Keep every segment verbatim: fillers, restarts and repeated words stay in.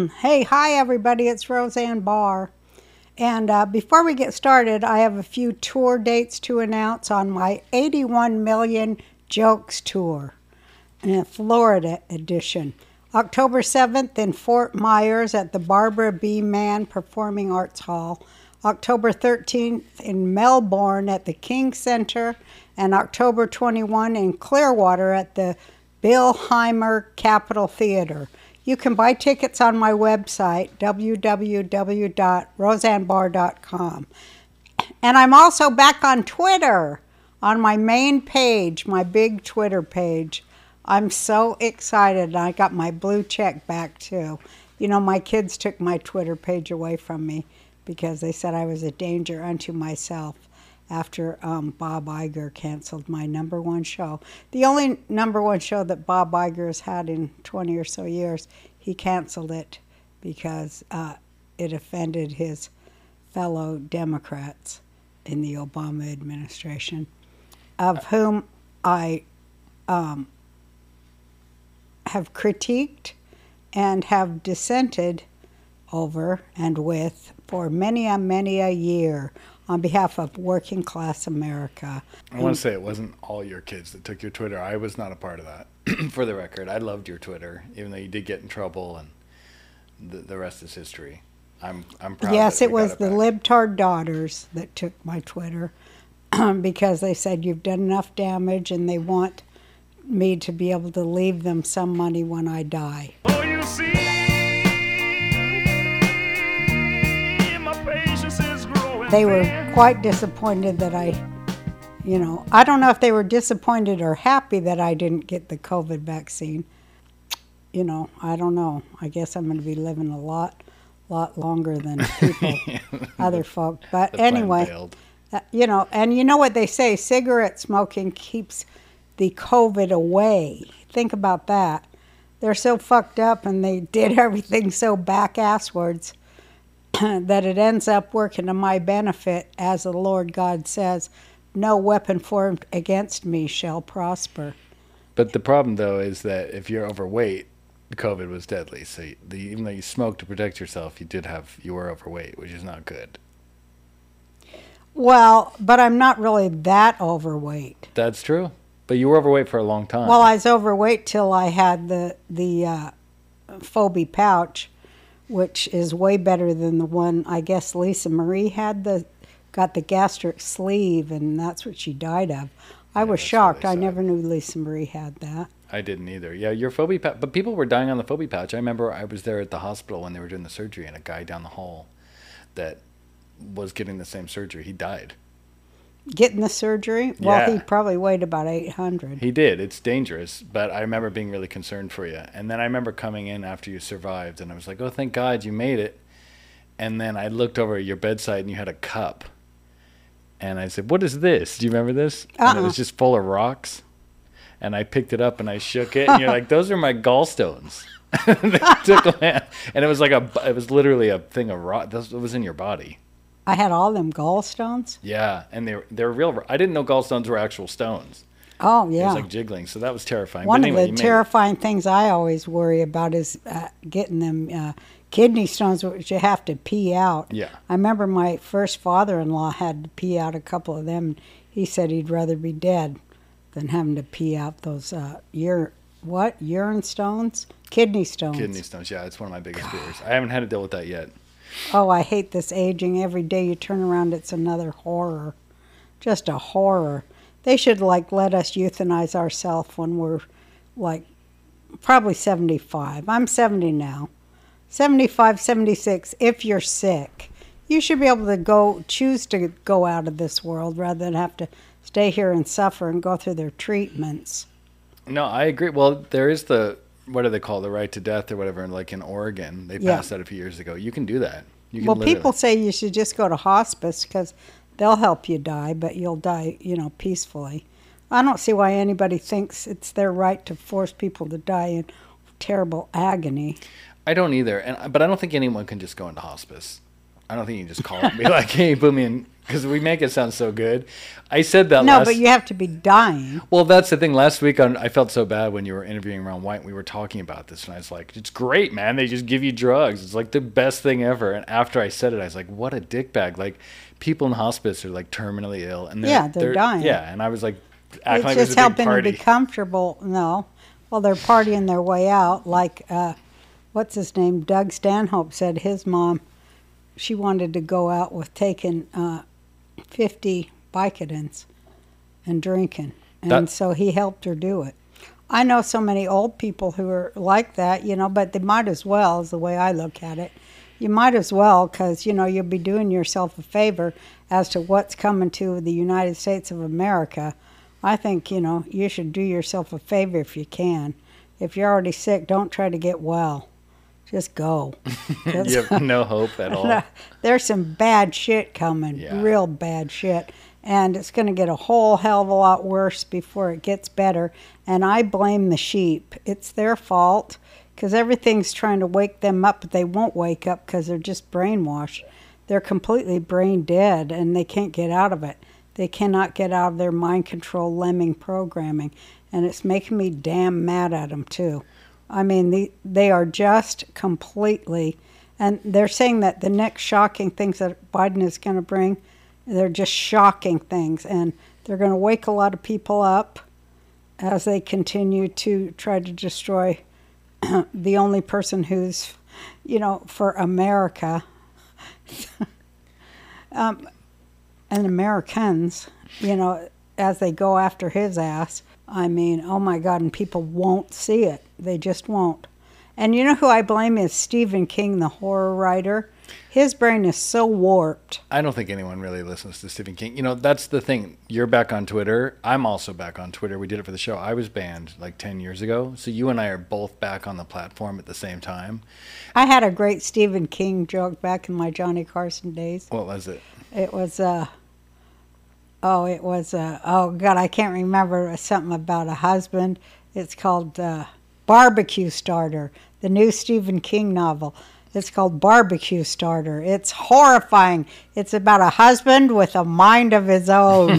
Hey, hi everybody, it's Roseanne Barr. And uh, before we get started, I have a few tour dates to announce on my eighty-one million Jokes Tour, in Florida edition. October seventh in Fort Myers at the Barbara B. Mann Performing Arts Hall. October thirteenth in Melbourne at the King Center. And October twenty-first in Clearwater at the Bill Heimer Capitol Theater. You can buy tickets on my website, w w w dot roseanne barr dot com. And I'm also back on Twitter, on my main page, my big Twitter page. I'm so excited. I got my blue check back, too. You know, my kids took my Twitter page away from me because they said I was a danger unto myself after um, Bob Iger canceled my number one show. The only number one show that Bob Iger has had in twenty or so years, he canceled it because uh, it offended his fellow Democrats in the Obama administration, of whom I um, have critiqued and have dissented over and with for many a many a year on behalf of working class America. I want to say it wasn't all your kids that took your Twitter. I was not a part of that, for the record. I loved your Twitter, even though you did get in trouble, and the, the rest is history. I'm I'm proud. Yes, that it was it the libtard daughters that took my Twitter because they said you've done enough damage and they want me to be able to leave them some money when I die. Oh, you see, my patience is growing. They were quite disappointed that I, you know, I don't know if they were disappointed or happy that I didn't get the COVID vaccine. You know, I don't know. I guess I'm going to be living a lot, lot longer than people, other folk. But The plan anyway, failed. uh, you know, and you know what they say, cigarette smoking keeps the COVID away. Think about that. They're so fucked up and they did everything so back-asswards that it ends up working to my benefit, as the Lord God says, no weapon formed against me shall prosper. But the problem, though, is that if you're overweight, COVID was deadly. So you, the, even though you smoked to protect yourself, you did have you were overweight, which is not good. Well, but I'm not really that overweight. That's true. But you were overweight for a long time. Well, I was overweight till I had the the uh, Phobie pouch, which is way better than the one I guess Lisa Marie had. The got the gastric sleeve, and that's what she died of. I Yeah, was that's shocked. really I sad. never knew Lisa Marie had that. I didn't either. Yeah, your Phobie pouch. But people were dying on the Phobie pouch. I remember I was there at the hospital when they were doing the surgery, and a guy down the hall that was getting the same surgery, he died. Getting the surgery? Well, Yeah. he probably weighed about eight hundred. He did. It's dangerous, but I remember being really concerned for you. And then I remember coming in after you survived, and I was like, oh, thank God you made it. And then I looked over at your bedside, and you had a cup. And I said, what is this? Do you remember this? And it Uh-uh. was just full of rocks. And I picked it up, and I shook it, and you're like, those are my gallstones. They took a- and it was like a, it was literally a thing of rock. It was in your body. I had all them gallstones. Yeah, and they were, they were real. I didn't know gallstones were actual stones. Oh, It yeah. was like jiggling, so that was terrifying. One But anyway, of you the made it. terrifying things I always worry about is uh, getting them uh, kidney stones, which you have to pee out. Yeah. I remember my first father-in-law had to pee out a couple of them. He said he'd rather be dead than having to pee out those uh, ur- what urine stones, kidney stones. Kidney stones, yeah, it's one of my biggest fears. I haven't had to deal with that yet. Oh, I hate this aging. Every day you turn around, it's another horror. Just a horror. They should, like, let us euthanize ourselves when we're, like, probably seventy-five. I'm seventy now. seventy-five, seventy-six, if you're sick. You should be able to go, choose to go out of this world rather than have to stay here and suffer and go through their treatments. No, I agree. Well, there is the, what do they call it, the right to death or whatever, like in Oregon. They Yeah. passed that a few years ago. You can do that. You can Well, literally- people say you should just go to hospice because they'll help you die, but you'll die, you know, peacefully. I don't see why anybody thinks it's their right to force people to die in terrible agony. I don't either. And But I don't think anyone can just go into hospice. I don't think you can just call it and be like, hey, put me in, because we make it sound so good. I said that No, last... but you have to be dying. Well, that's the thing. Last week, on, I felt so bad when you were interviewing Ron White. We were talking about this, and I was like, it's great, man. They just give you drugs. It's like the best thing ever. And after I said it, I was like, what a dickbag. Like, people in hospice are, like, terminally ill. And they're, Yeah, they're dying. Yeah, and I was like, acting It's like it was just a big helping them party. be comfortable. No. Well, they're partying their way out. Like, uh, what's his name? Doug Stanhope said his mom, she wanted to go out with taking uh, fifty Vicodins and drinking. And That- so he helped her do it. I know so many old people who are like that, you know, but they might as well, is the way I look at it. You might as well, because, you know, you'll be doing yourself a favor as to what's coming to the United States of America. I think, you know, you should do yourself a favor if you can. If you're already sick, don't try to get well. Just go. You have no hope at all. There's some bad shit coming, Yeah. real bad shit. And it's going to get a whole hell of a lot worse before it gets better. And I blame the sheep. It's their fault because everything's trying to wake them up, but they won't wake up because they're just brainwashed. They're completely brain dead and they can't get out of it. They cannot get out of their mind control lemming programming. And it's making me damn mad at them, too. I mean, the, they are just completely, and they're saying that the next shocking things that Biden is going to bring, they're just shocking things, and they're going to wake a lot of people up as they continue to try to destroy the only person who's, you know, for America, um, and Americans, you know, as they go after his ass. I mean, oh my God, and people won't see it. They just won't. And you know who I blame is Stephen King, the horror writer. His brain is so warped. I don't think anyone really listens to Stephen King. You know, that's the thing. You're back on Twitter. I'm also back on Twitter. We did it for the show. I was banned like ten years ago. So you and I are both back on the platform at the same time. I had a great Stephen King joke back in my Johnny Carson days. What was it? It was, uh, oh, it was, uh, oh God, I can't remember. It was something about a husband. It's called uh, Barbecue Starter, the new Stephen King novel. It's called Barbecue Starter. It's horrifying. It's about a husband with a mind of his own.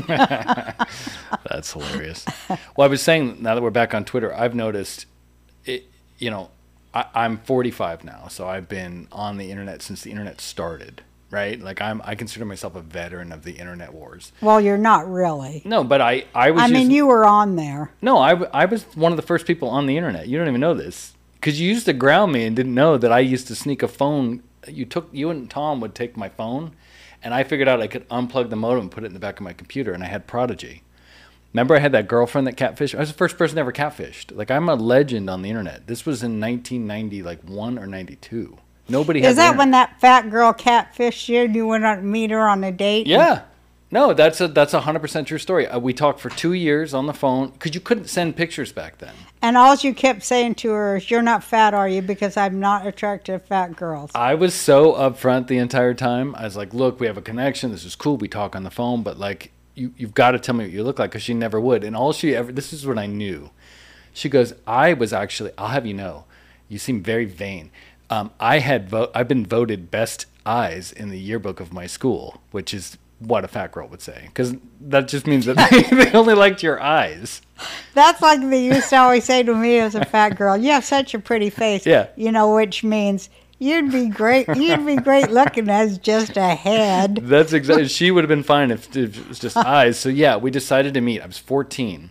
That's hilarious. Well, I was saying, now that we're back on Twitter, I've noticed, it, you know, I, I'm forty-five now, so I've been on the internet since the internet started, right? Like, I'm, I consider myself a veteran of the internet wars. Well, you're not really. No, but I, I was I mean, using- you were on there. No, I, w- I was one of the first people on the internet. You don't even know this. Because you used to ground me and didn't know that I used to sneak a phone. You took you and Tom would take my phone, and I figured out I could unplug the modem and put it in the back of my computer, and I had Prodigy. Remember I had that girlfriend that catfished? I was the first person ever catfished. Like, I'm a legend on the internet. This was in nineteen ninety, like one or ninety-two. Nobody had Is the that internet. when that fat girl catfished you and you went out to meet her on a date? Yeah. No, that's a that's a hundred percent true story. Uh, we talked for two years on the phone because you couldn't send pictures back then. And all you kept saying to her is, "You're not fat, are you? Because I'm not attracted to fat girls." I was so upfront the entire time. I was like, "Look, we have a connection. This is cool. We talk on the phone, but like, you you've got to tell me what you look like," because she never would. And all she ever this is what I knew. She goes, "I was actually. I'll have you know, you seem very vain. Um, I had vo- I've been voted best eyes in the yearbook of my school, which is." What a fat girl would say, because that just means that they, they only liked your eyes. That's like they used to always say to me as a fat girl, "You have such a pretty face." Yeah. You know, which means you'd be great. You'd be great looking as just a head. That's exactly. She would have been fine if, if it was just eyes. So yeah, we decided to meet. I was fourteen,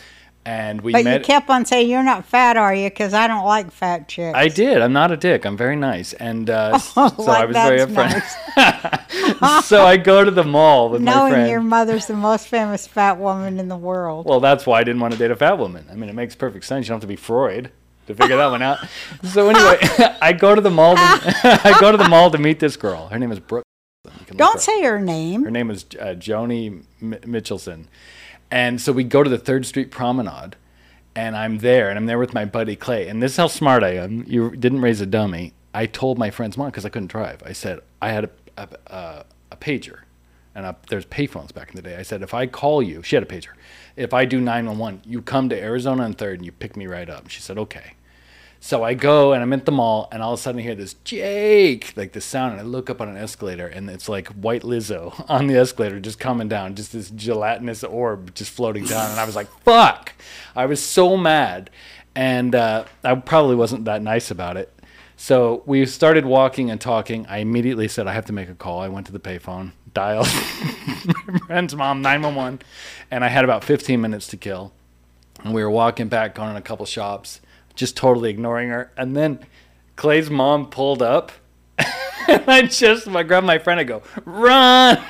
and we But met. you kept on saying, "You're not fat, are you?" Because I don't like fat chicks. I did. I'm not a dick. I'm very nice, and uh, so like I was very that's upfront. So I go to the mall with my Knowing friend. your mother's the most famous fat woman in the world. Well, that's why I didn't want to date a fat woman. I mean, it makes perfect sense. You don't have to be Freud to figure that one out. So anyway, I go to the mall. To, I go to the mall to meet this girl. Her name is Brooke. You can look her Don't up. say her name. Her name is uh, Joni M- Mitchelson. And so we go to the third Street Promenade, and I'm there, and I'm there with my buddy Clay. And this is how smart I am. You didn't raise a dummy. I told my friend's mom, because I couldn't drive. I said, I had a, a, a, a pager, and a, there's payphones back in the day. I said, if I call you, she had a pager. If I do nine one one, you come to Arizona on third, and you pick me right up. And she said, okay. So I go and I'm at the mall, and all of a sudden I hear this Jake, like the sound, and I look up on an escalator, and it's like White Lizzo on the escalator just coming down, just this gelatinous orb just floating down, and I was like, fuck! I was so mad, and uh, I probably wasn't that nice about it. So we started walking and talking. I immediately said, I have to make a call. I went to the payphone, dialed my friend's mom, nine one one, and I had about fifteen minutes to kill. And we were walking back, going in a couple shops, just totally ignoring her. And then Clay's mom pulled up, and I just I grabbed my friend and go, run!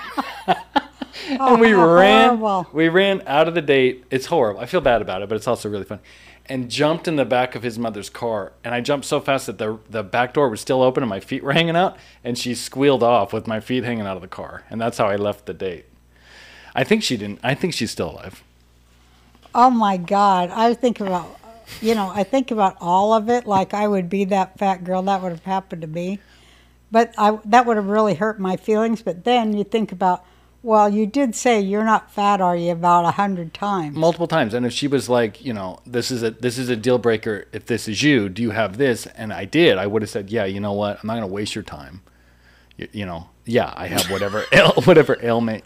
And we Oh, ran. horrible. We ran out of the date. It's horrible. I feel bad about it, but it's also really fun. And jumped in the back of his mother's car. And I jumped so fast that the the back door was still open and my feet were hanging out. And she squealed off with my feet hanging out of the car. And that's how I left the date. I think she didn't. I think she's still alive. Oh my God. I think about, you know, I think about all of it like I would be that fat girl. That would have happened to me. But I that would have really hurt my feelings. But then you think about, well, you did say you're not fat, are you, about a hundred times. Multiple times. And if she was like, you know, this is a this is a deal breaker. If this is you, do you have this? And I did. I would have said, yeah, you know what? I'm not going to waste your time. You, you know, yeah, I have whatever ail, whatever ailment.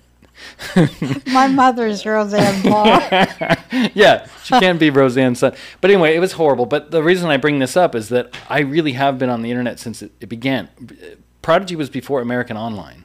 My mother's Roseanne Barr. Yeah, she can't be Roseanne's son. But anyway, it was horrible. But the reason I bring this up is that I really have been on the internet since it, it began. Prodigy was before American Online.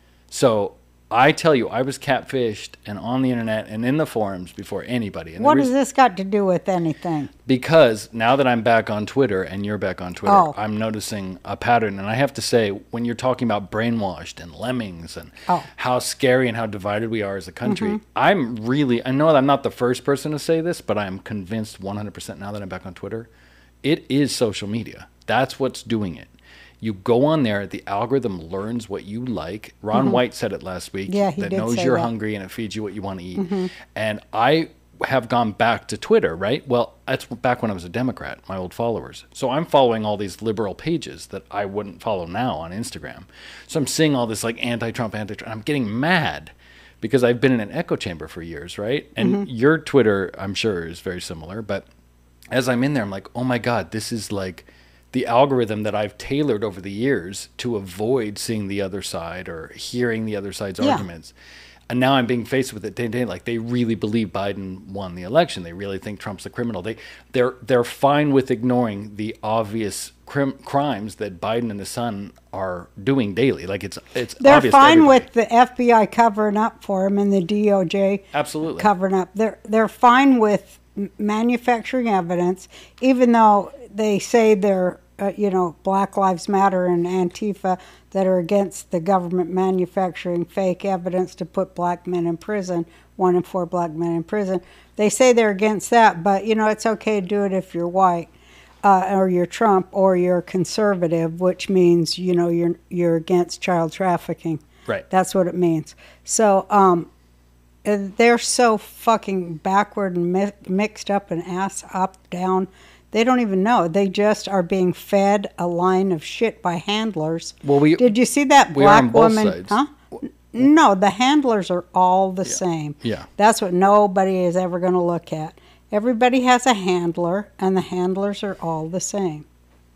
So I tell you, I was catfished and on the internet and in the forums before anybody. And the What reason- has this got to do with anything? Because now that I'm back on Twitter and you're back on Twitter, Oh. I'm noticing a pattern. And I have to say, when you're talking about brainwashed and lemmings and Oh. how scary and how divided we are as a country, I'm really, I know that I'm not the first person to say this, but I'm convinced one hundred percent now that I'm back on Twitter, it is social media. That's what's doing it. You go on there, the algorithm learns what you like. Ron White said it last week. Yeah, he that did knows say you're that. hungry and it feeds you what you want to eat. And I have gone back to Twitter, right? Well, that's back when I was a Democrat, my old followers. So I'm following all these liberal pages that I wouldn't follow now on Instagram. So I'm seeing all this like anti-Trump, anti-Trump. I'm getting mad because I've been in an echo chamber for years, right? And your Twitter, I'm sure, is very similar. But as I'm in there, I'm like, oh my God, this is like the algorithm that I've tailored over the years to avoid seeing the other side or hearing the other side's Yeah. arguments. And now I'm being faced with it day to day. Like they really believe Biden won the election. They really think Trump's a criminal. They they're they're fine with ignoring the obvious crim- crimes that Biden and his son are doing daily. Like it's it's They're obvious to fine everybody. with the F B I covering up for him and the D O J Absolutely. covering up. They're they're fine with m- manufacturing evidence, even though they say they're uh, you know Black Lives Matter and Antifa that are against the government manufacturing fake evidence to put black men in prison. One in four black men in prison. They say they're against that, but you know it's okay to do it if you're white. Uh, or you're Trump, or you're conservative, which means you know you're you're against child trafficking. Right. That's what it means. So um, uh, they're so fucking backward and mi- mixed up and ass up down. They don't even know. They just are being fed a line of shit by handlers. Well, we- did you see that we are on black both woman? sides. Huh? No, the handlers are all the same. Yeah. That's what nobody is ever going to look at. Everybody has a handler, and the handlers are all the same.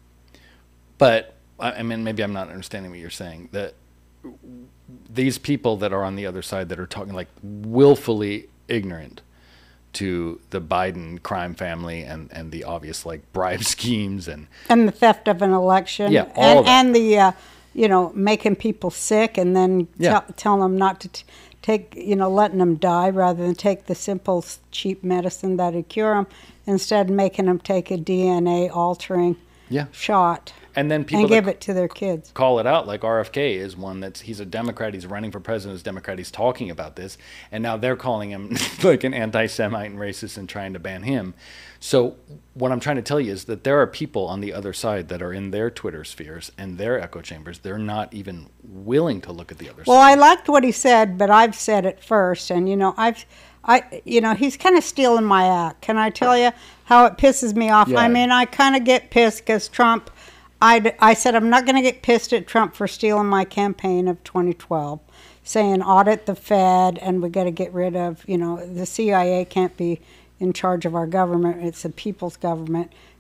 But I I mean, maybe I'm not understanding what you're saying. That these people that are on the other side that are talking like willfully ignorant to the Biden crime family and, and the obvious like bribe schemes and And the theft of an election. Yeah, all and, that. and the, uh, you know, making people sick and then Yeah. tell tell them not to t- take, you know, letting them die rather than take the simple, s- cheap medicine that'd cure them, instead making them take a D N A altering yeah, shot and then people and that give it to their kids. call it out, like R F K is one that's he's a Democrat, he's running for president as a Democrat, he's talking about this, and now they're calling him like an anti-Semite and racist and trying to ban him. So what I'm trying to tell you is that there are people on the other side that are in their Twitter spheres and their echo chambers. They're not even willing to look at the other Well, side. I liked what he said, but I've said it first, and you know, I've, I, you know, he's kind of stealing my act. Can I tell you how it pisses me off? Yeah. I mean, I kind of get pissed because Trump. I, I said I'm not going to get pissed at Trump for stealing my campaign of twenty twelve, saying audit the Fed and we got to get rid of, you know, the C I A can't be in charge of our government. It's the people's government.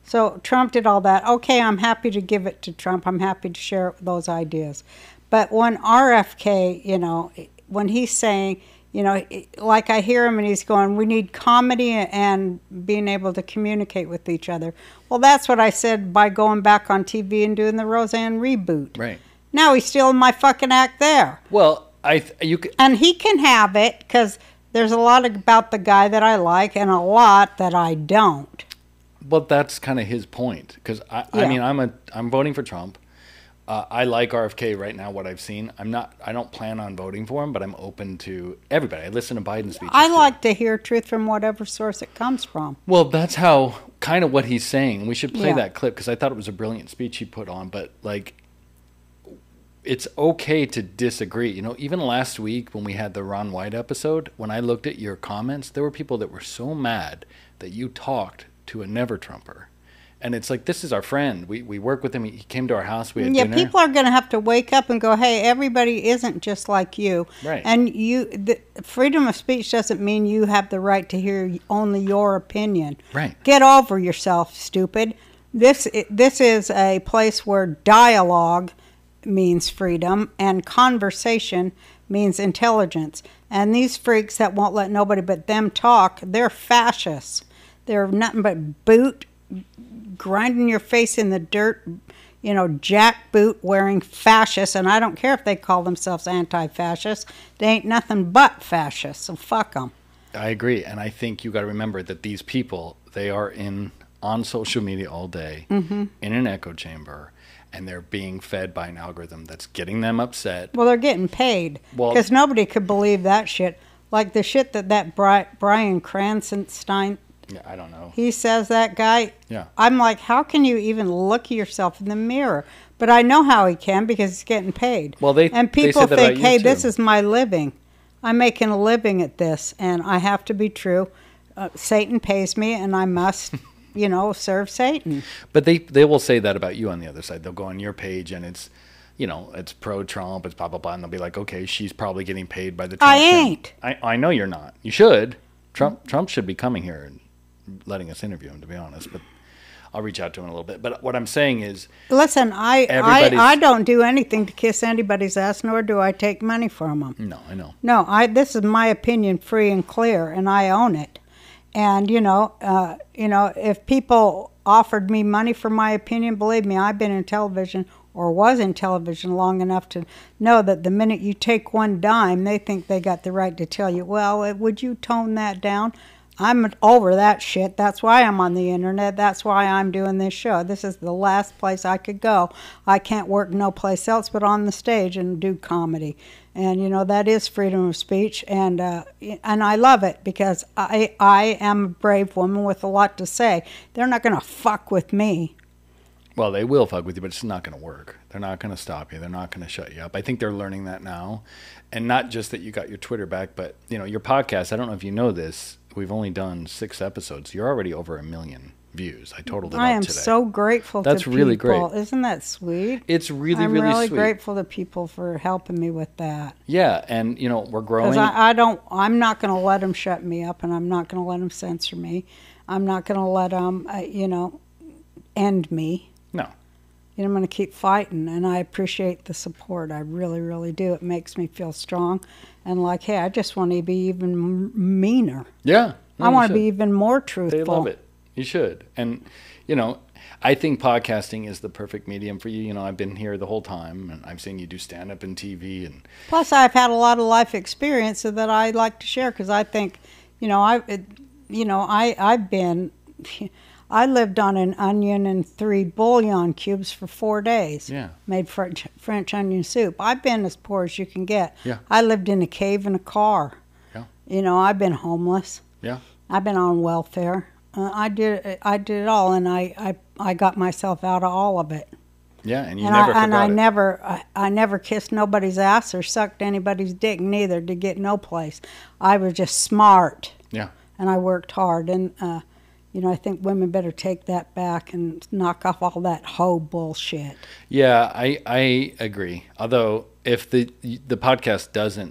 So Trump did all that. Okay, I'm happy to give it to Trump. I'm happy to share those ideas. But when R F K, you know, when he's saying, you know, like I hear him and he's going, we need comedy and being able to communicate with each other. Well, that's what I said by going back on T V and doing the Roseanne reboot. Right. Now he's stealing my fucking act there. Well, I th- you could, And he can have it because there's a lot about the guy that I like and a lot that I don't. well, that's kind of his point because I, I Yeah. mean, I'm a I'm voting for Trump. Uh, I like R F K right now. What I've seen, I'm not. I don't plan on voting for him, but I'm open to everybody. I listen to Biden speeches. I too. like to hear truth from whatever source it comes from. Well, that's how kind of what he's saying. We should play Yeah. that clip because I thought it was a brilliant speech he put on. But like, it's okay to disagree. You know, even last week when we had the Ron White episode, when I looked at your comments, there were people that were so mad that you talked to a never Trumper. And it's like, this is our friend. We we work with him. He came to our house. We had Yeah, dinner. people are going to have to wake up and go, hey, everybody isn't just like you. Right. And you, the, freedom of speech doesn't mean you have the right to hear only your opinion. Right. Get over yourself, stupid. This this is a place where dialogue means freedom and conversation means intelligence. And these freaks that won't let nobody but them talk, they're fascists. They're nothing but boot, grinding your face in the dirt, you know, jackboot wearing fascists. And I don't care if they call themselves anti-fascists. They ain't nothing but fascists, so fuck them. I agree, and I think you got to remember that these people, they are in on social media all day, Mm-hmm. in an echo chamber, and they're being fed by an algorithm that's getting them upset. Well, they're getting paid Well- because nobody could believe that shit. Like the shit that that Bri- Brian Cranston, Yeah, I don't know. he says, that guy. Yeah. I'm like, how can you even look at yourself in the mirror? But I know how he can because he's getting paid. Well, they- and they people said that think, about you, hey, too. this is my living. I'm making a living at this, and I have to be true. Uh, Satan pays me, and I must, you know, serve Satan. But they they will say that about you on the other side. They'll go on your page and it's, you know, it's pro-Trump, it's blah, blah, blah. And they'll be like, okay, she's probably getting paid by the Trump I channel. ain't. I, I know you're not. You should. Trump Trump should be coming here and letting us interview him, to be honest. But I'll reach out to him in a little bit. But what I'm saying is, Listen, I, I Everybody's- I don't do anything to kiss anybody's ass, nor do I take money from them. no, I know. No, I. This is my opinion, free and clear, and I own it. And you know, uh, you know, if people offered me money for my opinion, believe me, I've been in television or was in television long enough to know that the minute you take one dime, they think they got the right to tell you, well, uh, would you tone that down? I'm over that shit. That's why I'm on the internet. That's why I'm doing this show. This is the last place I could go. I can't work no place else but on the stage and do comedy. And, you know, that is freedom of speech. And uh, and I love it because I, I am a brave woman with a lot to say. They're not going to fuck with me. Well, they will fuck with you, but it's not going to work. They're not going to stop you. They're not going to shut you up. I think they're learning that now. And not just that you got your Twitter back, but, you know, your podcast, I don't know if you know this, we've only done six episodes. You're already over a million views. I totaled it I up am today. so grateful That's to really people. great. Isn't that sweet? It's really, I'm really, really sweet. grateful to people for helping me with that. Yeah, and, you know, we're growing. Because I, I don't, I'm not going to let them shut me up, and I'm not going to let them censor me. I'm not going to let them, uh, you know, end me. No. You know, I'm going to keep fighting, and I appreciate the support. I really, really do. It makes me feel strong, and like, hey, I just want to be even m- meaner. Yeah. no, I you want to should. be even more truthful. They love it. You should. And, you know, I think podcasting is the perfect medium for you. You know, I've been here the whole time, and I've seen you do stand-up and T V. And Plus, I've had a lot of life experience that I like to share because I think, you know, I, it, you know, I, I've been, I lived on an onion and three bouillon cubes for four days. Yeah. Made French, French onion soup. I've been as poor as you can get. Yeah. I lived in a cave in a car. Yeah. You know, I've been homeless. Yeah. I've been on welfare. Uh, I did, I did it all, and I, I, I got myself out of all of it. Yeah, and you and never I, and forgot I it. never, I, I never kissed nobody's ass or sucked anybody's dick neither to get no place. I was just smart, Yeah. and I worked hard. And uh, you know, I think women better take that back and knock off all that hoe bullshit. Yeah, I I agree. Although if the the podcast doesn't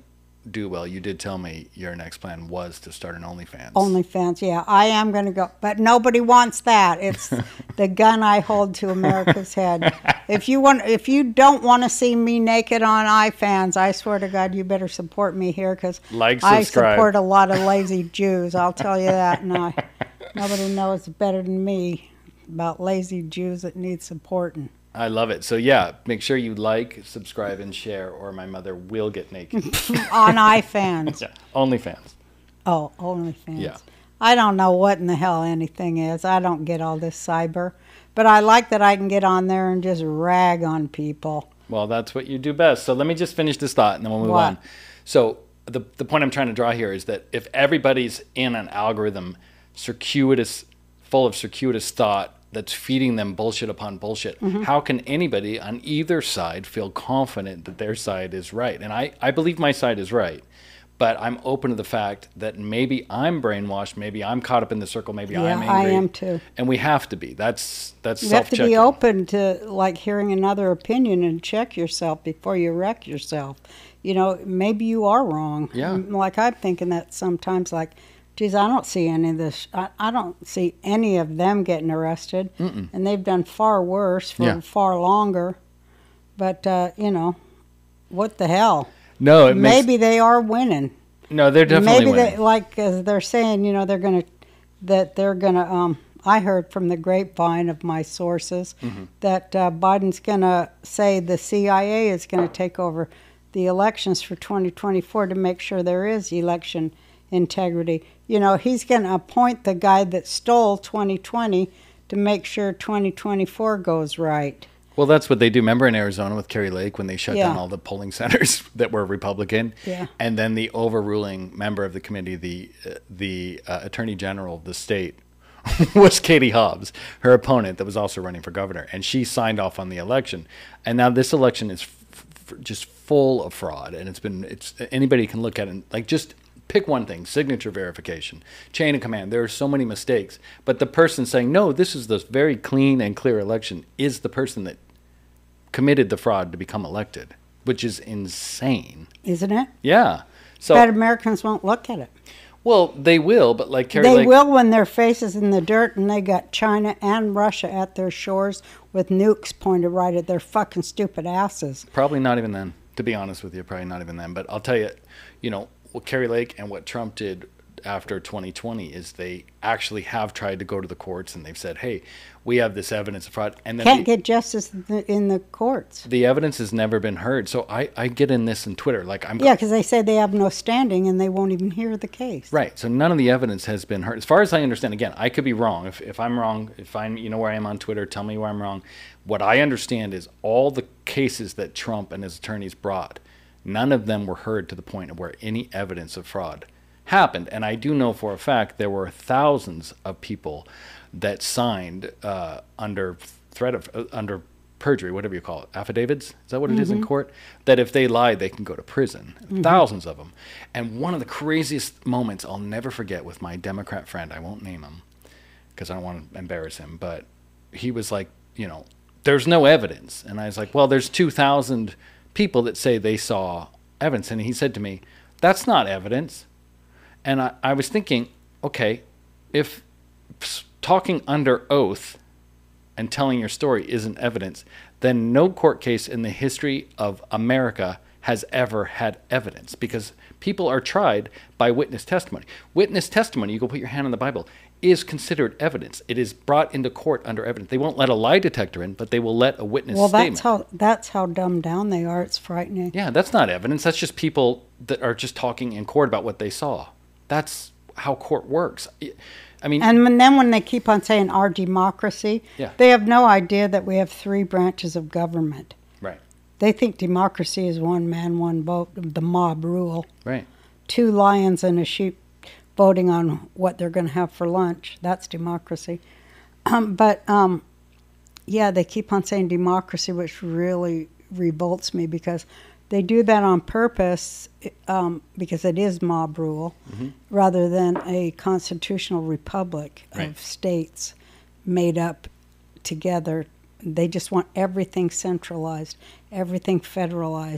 do well, you did tell me your next plan was to start an OnlyFans. OnlyFans, yeah, I am going to go, but nobody wants that. It's the gun I hold to America's head. If you want, if you don't want to see me naked on iFans, I swear to God, you better support me here because Like, I subscribe. support a lot of lazy Jews. I'll tell you that. And I, nobody knows better than me about lazy Jews that need supporting. I love it. So yeah, make sure you like, subscribe, and share, or my mother will get naked. On iFans. Yeah, OnlyFans. Oh, OnlyFans. Yeah. I don't know what in the hell anything is. I don't get all this cyber. But I like that I can get on there and just rag on people. Well, that's what you do best. So let me just finish this thought, and then we'll move What? on. So the the point I'm trying to draw here is that if everybody's in an algorithm, circuitous, full of circuitous thought that's feeding them bullshit upon bullshit, Mm-hmm. how can anybody on either side feel confident that their side is right? And I, I believe my side is right. But I'm open to the fact that maybe I'm brainwashed, maybe I'm caught up in the circle, maybe Yeah, I'm I angry. am too. And we have to be. That's that's You have to self-checking. be open to like hearing another opinion and check yourself before you wreck yourself. You know, maybe you are wrong. Yeah. M- Like I'm thinking that sometimes like, geez, I don't see any of this. I, I don't see any of them getting arrested. Mm-mm. And they've done far worse for Yeah. far longer. But, uh, you know, what the hell? No, it makes, Maybe they are winning. no, they're definitely Maybe winning. they, like as they're saying, you know, they're gonna that they're gonna. Um, I heard from the grapevine of my sources Mm-hmm. that uh, Biden's gonna say the C I A is gonna take over the elections for twenty twenty-four to make sure there is election integrity. You know, he's gonna appoint the guy that stole twenty twenty to make sure twenty twenty-four goes right. Well, that's what they do. Remember in Arizona with Kerry Lake when they shut Yeah. down all the polling centers that were Republican? Yeah. And then the overruling member of the committee, the uh, the uh, Attorney General of the state, was Katie Hobbs, her opponent that was also running for governor. And she signed off on the election. And now this election is f- f- just full of fraud. And it's been, it's anybody can look at it and, like, just pick one thing, signature verification, chain of command. There are so many mistakes. But the person saying, no, this is the very clean and clear election is the person that committed the fraud to become elected, which is insane. Isn't it? Yeah. So, But Americans won't look at it. well, they will, but like Kerry They Lake, will when their faces in the dirt and they got China and Russia at their shores with nukes pointed right at their fucking stupid asses. probably not even then. To be honest with you, probably not even then. But I'll tell you, you know, what Kerry Lake and what Trump did after twenty twenty is they actually have tried to go to the courts and they've said, hey, we have this evidence of fraud. And then Can't the, get justice in the, in the courts. the evidence has never been heard. So I, I get in this in Twitter. Like I'm Yeah, because they say they have no standing and they won't even hear the case. Right. So none of the evidence has been heard. As far as I understand, again, I could be wrong. If, if I'm wrong, if I'm, you know where I am on Twitter, tell me where I'm wrong. What I understand is all the cases that Trump and his attorneys brought, none of them were heard to the point of where any evidence of fraud happened. And I do know for a fact there were thousands of people that signed uh, under threat of, uh, under perjury, whatever you call it, affidavits. Is that what it is in court? That if they lie, they can go to prison. Thousands of them. And one of the craziest moments I'll never forget with my Democrat friend, I won't name him because I don't want to embarrass him, but he was like, you know, there's no evidence. And I was like, well, there's two thousand people that say they saw evidence. And he said to me, that's not evidence. And I, I was thinking, okay, if s- talking under oath and telling your story isn't evidence, then no court case in the history of America has ever had evidence because people are tried by witness testimony. Witness testimony, you go put your hand on the Bible, is considered evidence. It is brought into court under evidence. They won't let a lie detector in, but they will let a witness Well, statement. that's how that's how dumbed down they are. It's frightening. Yeah, that's not evidence. That's just people that are just talking in court about what they saw. That's how court works. I mean, And when, then when they keep on saying our democracy, Yeah. they have no idea that we have three branches of government. right, They think democracy is one man, one vote, the mob rule. right. Two lions and a sheep voting on what they're going to have for lunch. That's democracy. Um, but, um, yeah, they keep on saying democracy, which really revolts me because they do that on purpose um, because it is mob rule Mm-hmm. rather than a constitutional republic Right. of states made up together. They just want everything centralized, everything federalized.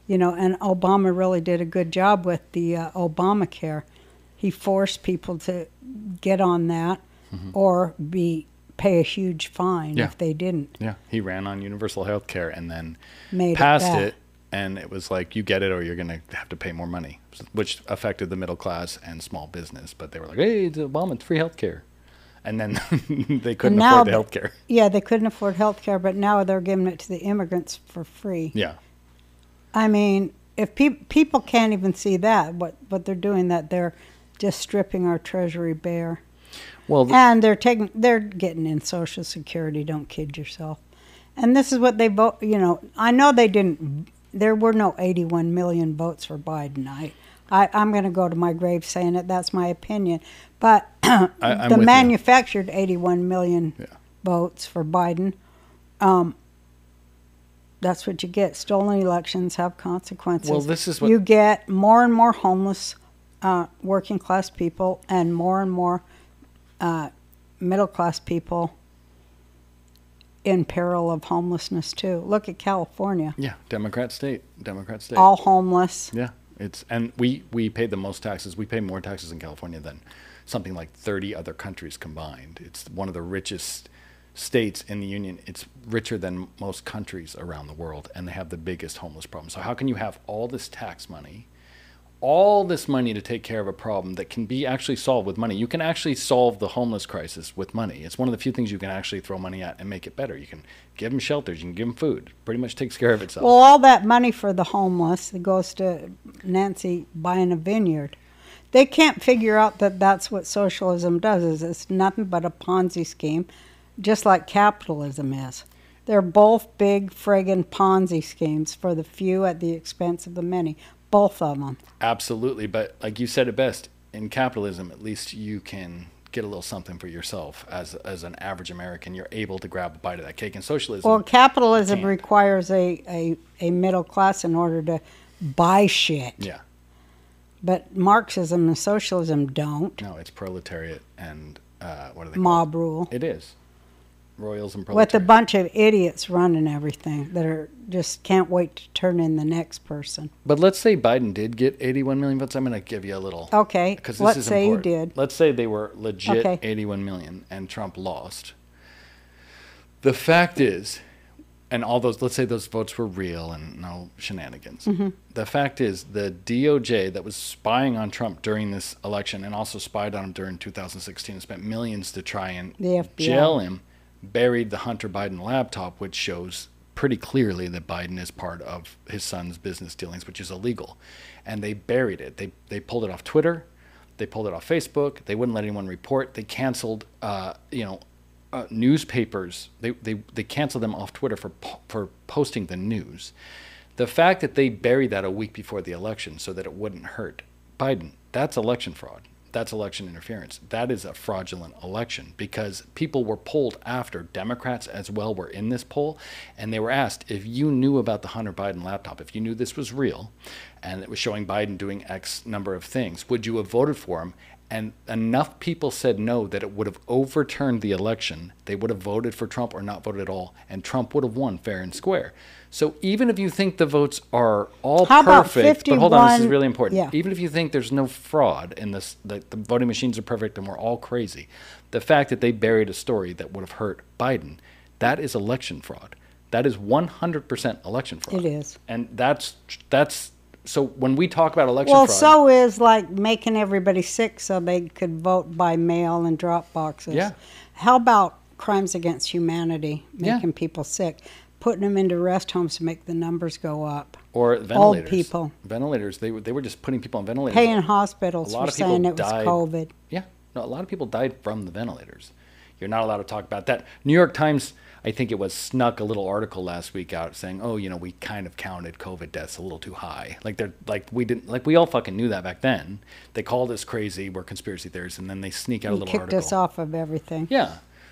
You know, and Obama really did a good job with the uh, Obamacare. He forced people to get on that Mm-hmm. or be pay a huge fine Yeah. if they didn't. Yeah, he ran on universal health care and then Made passed it, it, and it was like, you get it or you're going to have to pay more money, which affected the middle class and small business. But they were like, hey, it's Obama, it's free health care. And then they couldn't now afford the the- health care. Yeah, they couldn't afford health care, but now they're giving it to the immigrants for free. Yeah. I mean, if pe- people can't even see that, what, what they're doing, that they're just stripping our treasury bare. Well, th- And they're taking, they're getting in Social Security. Don't kid yourself. And this is what they vote. You know, I know they didn't. There were no eighty-one million votes for Biden. I, I I'm going to go to my grave saying it. That's my opinion. But I, I'm the with manufactured eighty-one million Yeah. votes for Biden. Um, that's what you get. Stolen elections have consequences. Well, this is what- you get more and more homeless, uh, working class people, and more and more uh, middle class people in peril of homelessness too. Look at California, yeah, Democrat state, Democrat state. all homeless. Yeah, it's and we we pay the most taxes. We pay more taxes in California than something like thirty other countries combined. It's one of the richest states in the union. It's richer than most countries around the world, and they have the biggest homeless problem. So how can you have all this tax money, all this money to take care of a problem that can be actually solved with money? You can actually solve the homeless crisis with money. It's one of the few things you can actually throw money at and make it better. You can give them shelters, you can give them food. Pretty much takes care of itself. Well, all that money for the homeless that goes to Nancy buying a vineyard. They can't figure out that that's what socialism does. Is it's nothing but a Ponzi scheme, just like capitalism is. They're both big friggin' Ponzi schemes for the few at the expense of the many. Both of them. Absolutely, but like you said it best, in capitalism, at least you can get a little something for yourself. As as an average American, you're able to grab a bite of that cake. In socialism, Well, capitalism can't. requires a, a, a middle class in order to buy shit. yeah, But Marxism and socialism don't. no, it's proletariat and uh, what are they Mob called? rule. It is royals and With a proletariat. bunch of idiots running everything that are just can't wait to turn in the next person. But let's say Biden did get eighty-one million votes. I'm going to give you a little. Okay, Because this let's is say important. you did. Let's say they were legit Okay. eighty-one million and Trump lost. The fact is, and all those, let's say those votes were real and no shenanigans. Mm-hmm. The fact is, the D O J that was spying on Trump during this election and also spied on him during two thousand sixteen and spent millions to try and The F B I. jail him, buried the Hunter Biden laptop, which shows pretty clearly that Biden is part of his son's business dealings, which is illegal. And they buried it. They they pulled it off Twitter. They pulled it off Facebook. They wouldn't let anyone report. They canceled, uh, you know, uh, newspapers. They, they they canceled them off Twitter for po- for posting the news. The fact that they buried that a week before the election so that it wouldn't hurt Biden, that's election fraud. That's election interference. That is a fraudulent election because people were polled after. Democrats as well were in this poll, and they were asked if you knew about the Hunter Biden laptop, if you knew this was real and it was showing Biden doing X number of things, would you have voted for him? And enough people said no that it would have overturned the election. They would have voted for Trump or not voted at all, and Trump would have won fair and square. So even if you think the votes are all How about perfect, but hold on, this is fifty-one really important. Yeah. Even if you think there's no fraud in this, the, the voting machines are perfect and we're all crazy, the fact that they buried a story that would have hurt Biden, that is election fraud. That is one hundred percent election fraud. It is. And that's that's so when we talk about election Well, fraud. so is like making everybody sick so they could vote by mail and drop boxes. Yeah. How about crimes against humanity, Yeah. making people sick, putting them into rest homes to make the numbers go up, or ventilators. people. Ventilators. They were they were just putting people on ventilators. paying hospitals A lot for of people saying it was died. COVID. Yeah, no, a lot of people died from the ventilators. You're not allowed to talk about that. New York Times, I think it was, snuck a little article last week out saying, "Oh, you know, we kind of counted COVID deaths a little too high." Like they're like we didn't like we all fucking knew that back then. They called us crazy. We're conspiracy theorists, and then they sneak out a You little kicked article. us off of everything. Yeah.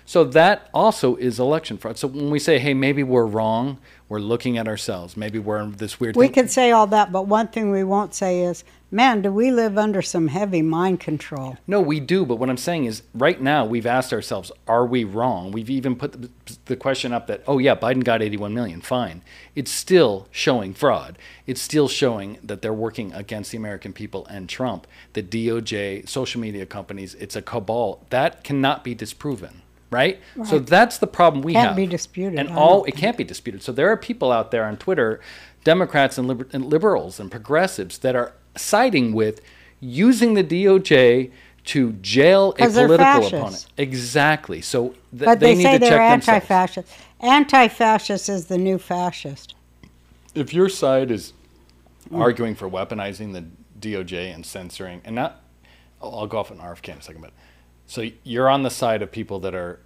So that also is election fraud. So when we say, hey, maybe we're wrong, we're looking at ourselves. Maybe we're in this weird We thing. could say all that, but one thing we won't say is, man, do we live under some heavy mind control? No, we do. But what I'm saying is right now we've asked ourselves, are we wrong? We've even put the, the question up that, oh, yeah, Biden got eighty-one million. Fine. It's still showing fraud. It's still showing that they're working against the American people and Trump, the D O J, social media companies. It's a cabal. That cannot be disproven. Right? Right. So that's the problem we Can't have. be disputed, And I all don't it can't be disputed. So there are people out there on Twitter, Democrats and, liber- and liberals and progressives that are siding with using the D O J to jail a 'Cause they're political fascists. opponent. Exactly. So th- But they, they, need say to they're check themselves. anti-fascist. Anti-fascist is the new fascist. If your side is arguing for weaponizing the D O J and censoring, and not, I'll I'll go off on R F K in a second, but so you're on the side of people that are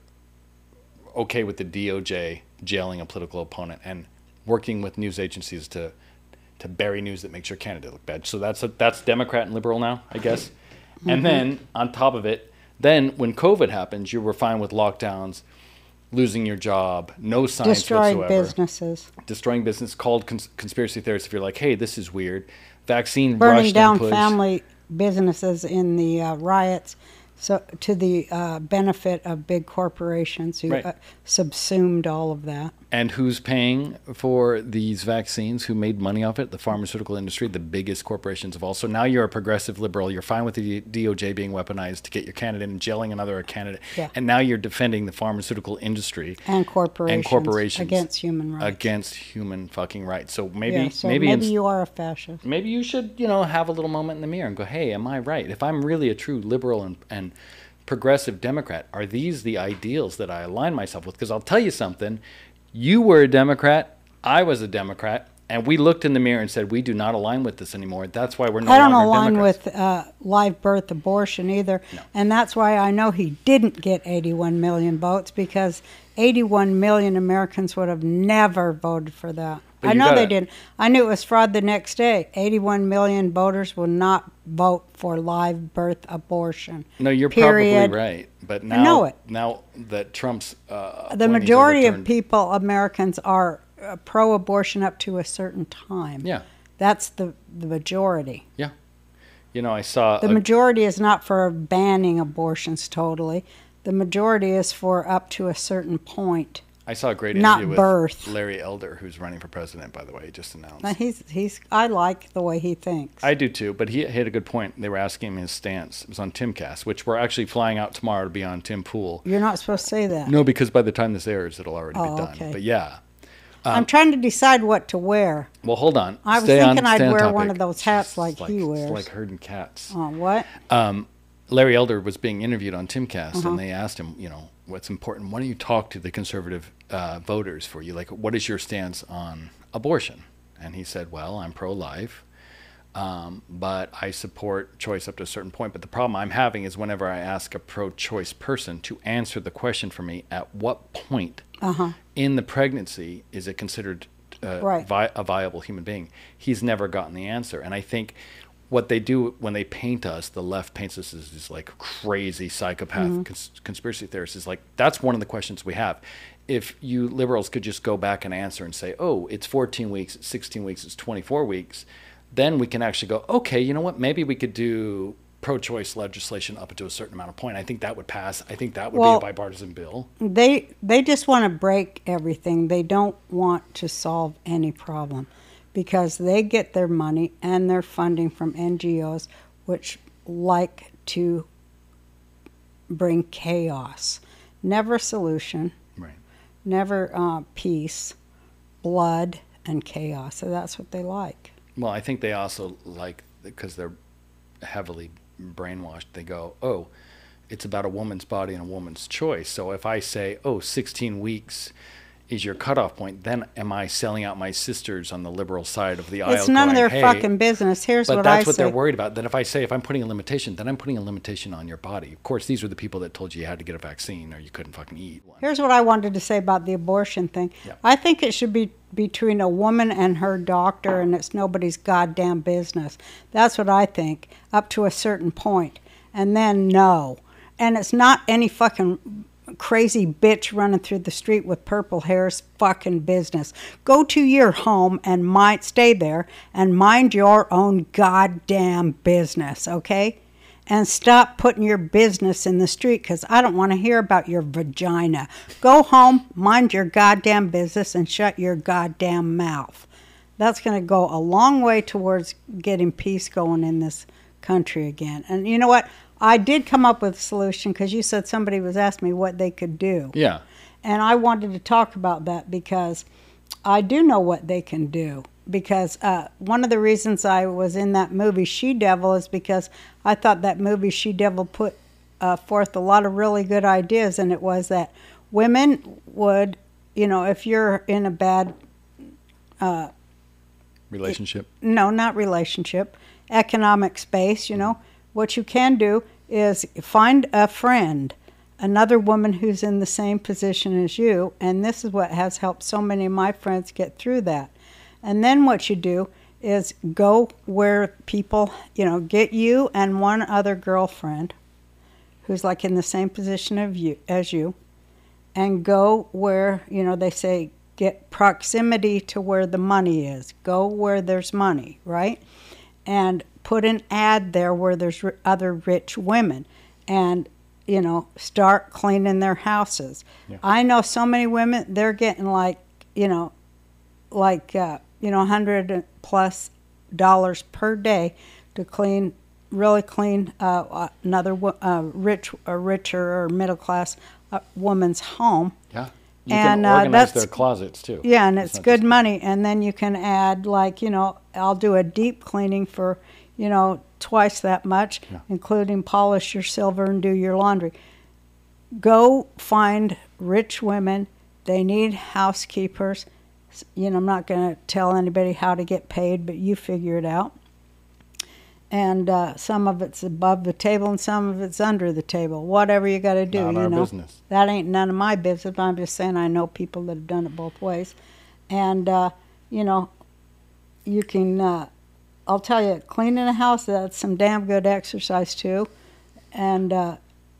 okay with the D O J jailing a political opponent and working with news agencies to to bury news that makes your candidate look bad. So that's a, that's Democrat and liberal now, I guess. Mm-hmm. And then on top of it, then when COVID happens, you were fine with lockdowns, losing your job, no science Destroying whatsoever, businesses. destroying business, called cons- conspiracy theorists. If you're like, hey, this is weird, vaccine Burning rushed down and pushed. family businesses in the uh, riots, so to the uh, benefit of big corporations who Right. uh, subsumed all of that. And who's paying for these vaccines? Who made money off it? The pharmaceutical industry, the biggest corporations of all. So now you're a progressive liberal. You're fine with the D O J being weaponized to get your candidate and jailing another candidate. Yeah. And now you're defending the pharmaceutical industry And corporations, and corporations against human rights. against human fucking rights. So maybe yeah, so maybe maybe, ins- you are a fascist. maybe you should, you know, have a little moment in the mirror and go, hey, am I right? If I'm really a true liberal and, and progressive Democrat, are these the ideals that I align myself with? Because I'll tell you something, you were a Democrat, I was a Democrat, and we looked in the mirror and said, we do not align with this anymore. That's why we're no I don't longer align Democrats. with uh, live birth abortion either. No. And that's why I know he didn't get eighty-one million votes, because eighty-one million Americans would have never voted for that. But I you know gotta- they didn't. I knew it was fraud the next day. eighty-one million voters will not vote for live birth abortion. No, you're Period. probably right. But now, know it. now that Trump's uh, The appointees majority of overturned- people, Americans, are uh, pro-abortion up to a certain time. Yeah, That's the, the majority. yeah. You know, I saw The a- majority is not for banning abortions totally. The majority is for up to a certain point. I saw a great not interview with birth. Larry Elder, who's running for president, by the way, he just announced. Now, he's he's. I like the way he thinks. I do too, but he had a good point. They were asking him his stance. It was on Timcast, which we're actually flying out tomorrow to be on Tim Pool. You're not supposed to say that. No, because by the time this airs, it'll already Oh, be done. okay. But yeah. I'm trying to decide what to wear. Well, hold on. I was Stay on- thinking I'd stay on wear topic. one of those hats like It's he it's wears. like herding cats. Oh, what? Um, Larry Elder was being interviewed on Timcast, Uh-huh. and they asked him, you know, what's important? Why don't you talk to the conservative uh, voters for you? Like, what is your stance on abortion? And he said, well, I'm pro-life, um, but I support choice up to a certain point. But the problem I'm having is whenever I ask a pro-choice person to answer the question for me, at what point Uh-huh. in the pregnancy is it considered uh, Right. vi- a viable human being? He's never gotten the answer. And I think what they do when they paint us, the left paints us as these like crazy psychopath Mm-hmm. cons- conspiracy theorists, is like, that's one of the questions we have. If you liberals could just go back and answer and say, oh, it's fourteen weeks, it's sixteen weeks, it's twenty-four weeks, then we can actually go, okay, you know what, maybe we could do pro-choice legislation up to a certain amount of point. I think that would pass. I think that would Well, be a bipartisan bill. They they just want to break everything. They don't want to solve any problem, because they get their money and their funding from N G Os, which like to bring chaos. Never solution, Right. never uh, peace, blood, and chaos. So that's what they like. Well, I think they also like, because they're heavily brainwashed, they go, oh, it's about a woman's body and a woman's choice. So if I say, oh, sixteen weeks is your cutoff point, then am I selling out my sisters on the liberal side of the aisle? It's none of going, their hey, fucking business. Here's But what that's I what say. they're worried about. Then if I say, if I'm putting a limitation, then I'm putting a limitation on your body. Of course, these were the people that told you you had to get a vaccine or you couldn't fucking eat one. Here's what I wanted to say about the abortion thing. Yeah. I think it should be between a woman and her doctor, and it's nobody's goddamn business. That's what I think, up to a certain point. And then no. And it's not any fucking crazy bitch running through the street with purple hair's fucking business. Go to your home and mind, stay there and mind your own goddamn business, okay? And stop putting your business in the street, because I don't want to hear about your vagina. Go home, mind your goddamn business, and shut your goddamn mouth. That's going to go a long way towards getting peace going in this country again. And you know what? I did come up with a solution, because you said somebody was asking me what they could do. Yeah. And I wanted to talk about that because I do know what they can do. Because uh, one of the reasons I was in that movie She Devil is because I thought that movie She Devil put uh, forth a lot of really good ideas. And it was that women would, you know, if you're in a bad... Uh, Relationship? No, not relationship. Economic space, you know. What you can do is find a friend, another woman who's in the same position as you, and this is what has helped so many of my friends get through that. And then what you do is go where people, you know, get you and one other girlfriend who's like in the same position of you as you, and go where, you know, they say get proximity to where the money is. Go where there's money, right? And put an ad there where there's r- other rich women, and, you know, start cleaning their houses. Yeah. I know so many women, they're getting like, you know, like, uh, you know, one hundred plus dollars per day to clean, really clean uh, another uh, rich, or richer or middle class uh, woman's home. Yeah. You And, can uh, organize that's- their closets, too. Yeah, and It's it's not good just- money. And then you can add, like, you know, I'll do a deep cleaning for, you know, twice that much, Yeah. including polish your silver and do your laundry. Go find rich women. They need housekeepers. S- You know, I'm not going to tell anybody how to get paid, but you figure it out. And uh, some of it's above the table and some of it's under the table. Whatever you got to do, Not you our know. business. That ain't none of my business. But I'm just saying I know people that have done it both ways. And, uh, you know, you can, uh, I'll tell you, cleaning a house, that's some damn good exercise too. And uh,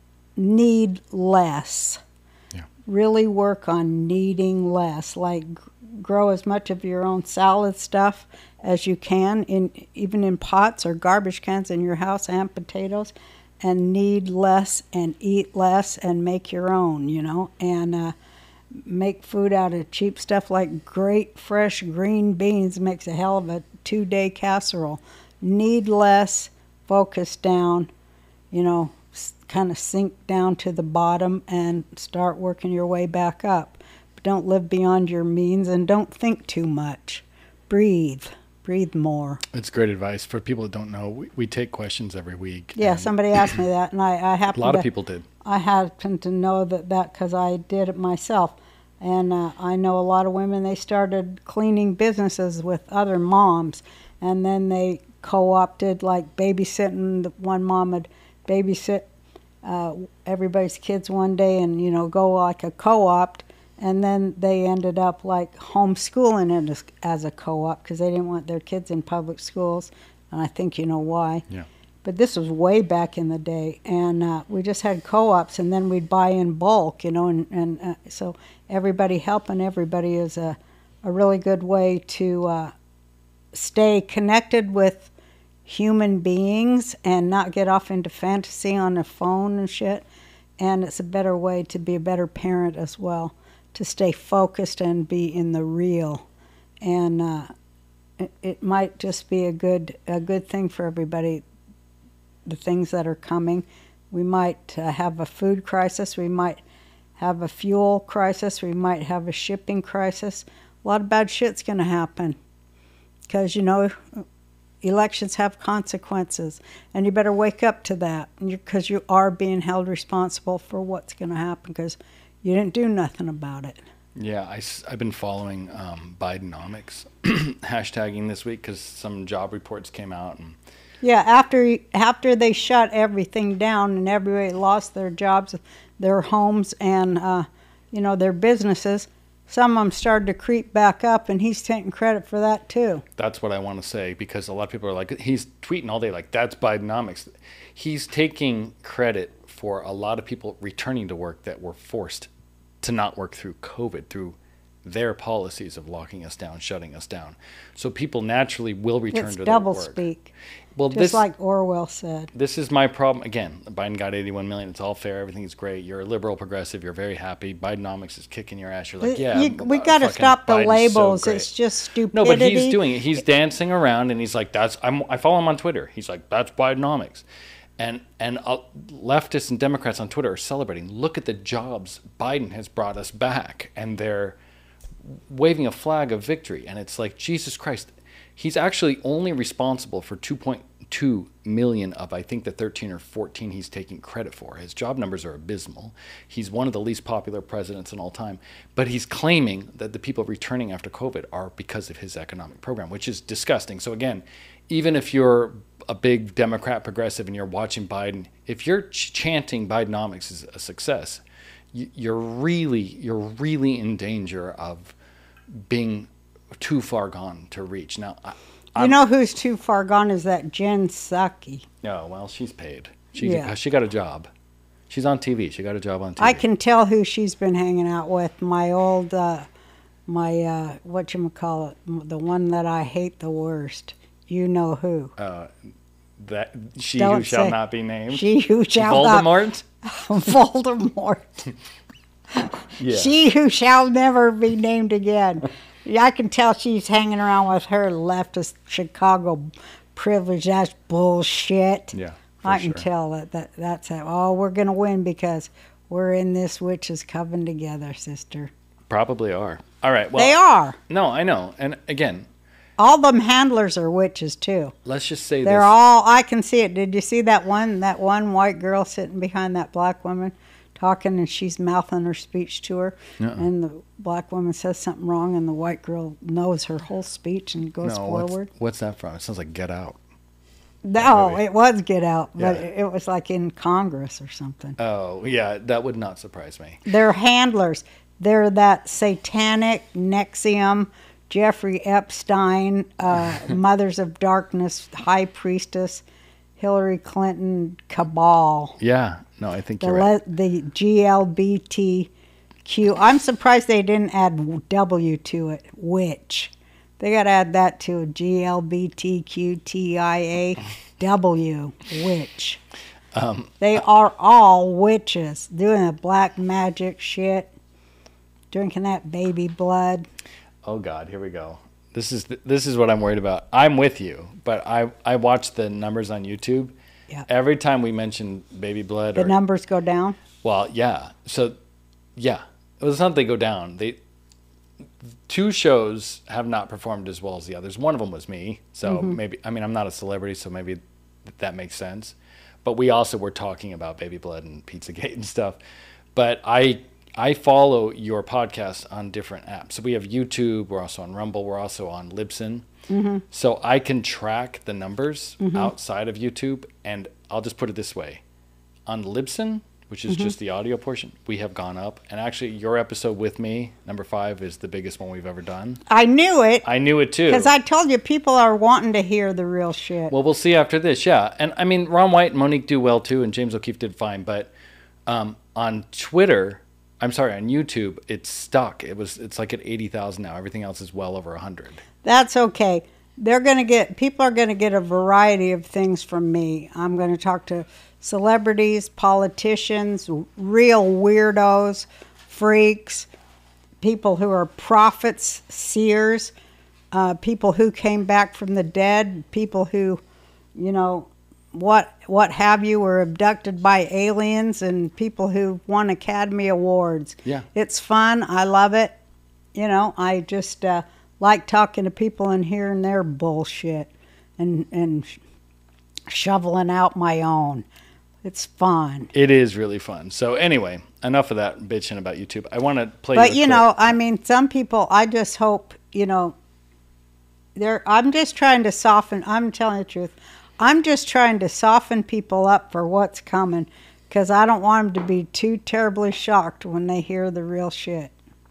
need less. Yeah. Really work on needing less. Like g- grow as much of your own salad stuff as you can, in even in pots or garbage cans in your house, and potatoes, and need less and eat less and make your own, you know, and uh, make food out of cheap stuff like great fresh green beans makes a hell of a two-day casserole. Need less, focus down, you know, kind of sink down to the bottom and start working your way back up. But don't live beyond your means, and don't think too much. Breathe. Breathe more. It's great advice for people that don't know. We, we take questions every week. Yeah, and somebody asked me that, and I, I A happen lot to, of people did. I happen to know that that because I did it myself. And uh, I know a lot of women, they started cleaning businesses with other moms, and then they co-opted, like babysitting. The one mom would babysit uh, everybody's kids one day and, you know, go like a co-op. And then they ended up like homeschooling it as, as a co-op because they didn't want their kids in public schools. And I think you know why. Yeah. But this was way back in the day. And uh, we just had co-ops, and then we'd buy in bulk, you know. And, and uh, so everybody helping everybody is a, a really good way to uh, stay connected with human beings and not get off into fantasy on the phone and shit. And it's a better way to be a better parent as well, to stay focused and be in the real. And uh, it, it might just be a good a good thing for everybody, the things that are coming. We might uh, have a food crisis. We might have a fuel crisis. We might have a shipping crisis. A lot of bad shit's going to happen because, you know, elections have consequences, and you better wake up to that because you are being held responsible for what's going to happen because you didn't do nothing about it. Yeah, I, have been following um, Bidenomics hashtagging this week because some job reports came out. And Yeah, after after they shut everything down and everybody lost their jobs, their homes, and uh, you know, their businesses, some of them started to creep back up, and he's taking credit for that too. That's what I want to say, because a lot of people are like, he's tweeting all day like, that's Bidenomics. He's taking credit for a lot of people returning to work that were forced to not work through COVID, through their policies of locking us down, shutting us down. So people naturally will return It's to double their work. speak, Well, just this, like Orwell said. this is my problem. Again, Biden got eighty-one million. It's all fair. Everything's great. You're a liberal progressive. You're very happy. Bidenomics is kicking your ass. You're like, yeah. You- we uh, got to fucking stop the Biden's so labels. great. It's just stupidity. No, but he's doing it. He's dancing around, and he's like, "That's." I'm, I follow him on Twitter. He's like, "That's Bidenomics," and and uh, leftists and Democrats on Twitter are celebrating. Look at the jobs Biden has brought us back, and they're waving a flag of victory. And it's like, Jesus Christ, he's actually only responsible for two point two million of, I think, the thirteen or fourteen he's taking credit for. His job numbers are abysmal. He's one of the least popular presidents in all time. But he's claiming that the people returning after COVID are because of his economic program, which is disgusting. So again, even if you're a big Democrat progressive and you're watching Biden, if you're ch- chanting Bidenomics is a success, y- you're really, you're really in danger of being too far gone to reach. Now, I, You I'm- know who's too far gone is that Jen Psaki. No, well, she's paid. She Yeah. she got a job. She's on T V. She got a job on T V. I can tell who she's been hanging out with. My old, uh, my, uh, whatchamacallit, the one that I hate the worst. You know who. Uh, that she who Don't shall say- not be named. She who shall not. Voldemort. Voldemort. Yeah. She who shall never be named again. Yeah, I can tell she's hanging around with her leftist Chicago privilege. That's bullshit. Yeah, for I can sure. tell that, that that's it. Oh, we're going to win because we're in this witch's coven together, sister. Probably are. All right. Well, They are. No, I know. And again, All them handlers are witches, too. let's just say They're this. all, I can see it. Did you see that one, that one white girl sitting behind that black woman talking, and she's mouthing her speech to her? Uh-uh. And the black woman says something wrong, and the white girl knows her whole speech and goes no, forward. what's, what's that from? It sounds like Get Out. No, movie. it was Get Out, but Yeah. it it was like in Congress or something. Oh, yeah, that would not surprise me. They're handlers. They're that satanic Nexium, Jeffrey Epstein, uh, Mothers of Darkness, High Priestess, Hillary Clinton cabal. Yeah. No, I think The you're right. le- the G L B T Q. I'm surprised they didn't add W to it. Witch. They got to add that to G L B T Q T I A W. Witch. Um, They are all witches doing the black magic shit, drinking that baby blood. Oh God, here we go. This is this is what I'm worried about. I'm with you, but I I watch the numbers on YouTube. Yeah. Every time we mention baby blood, The or, numbers go down. well, yeah. So, yeah, it was not they go down. They two shows have not performed as well as the others. One of them was me, so Mm-hmm. maybe I mean I'm not a celebrity, so maybe that makes sense. But we also were talking about baby blood and Pizzagate and stuff. But I I follow your podcast on different apps. So we have YouTube. We're also on Rumble. We're also on Libsyn. Mm-hmm. So I can track the numbers outside of YouTube. And I'll just put it this way. On Libsyn, which is Mm-hmm. just the audio portion, we have gone up. And actually, your episode with me, number five, is the biggest one we've ever done. I knew it I knew it too. because I told you people are wanting to hear the real shit. Well, we'll see after this, yeah. And I mean, Ron White and Monique do well too, and James O'Keefe did fine. But um, on Twitter, I'm sorry, on YouTube, it's stuck. It was, it's like at eighty thousand now. Everything else is well over one hundred. That's okay. They're going to get, people are going to get a variety of things from me. I'm going to talk to celebrities, politicians, real weirdos, freaks, people who are prophets, seers, uh, people who came back from the dead, people who, you know, what what have you, were abducted by aliens, and people who won Academy Awards. Yeah. It's fun. I love it. You know, I just uh, like talking to people and hearing their bullshit and, and sh- shoveling out my own. It's fun. It is really fun. So anyway, enough of that bitching about YouTube. I want to play. But, a you clip. know, I mean, some people, I just hope, you know, they're, I'm just trying to soften, I'm telling the truth. I'm just trying to soften people up for what's coming because I don't want them to be too terribly shocked when they hear the real shit.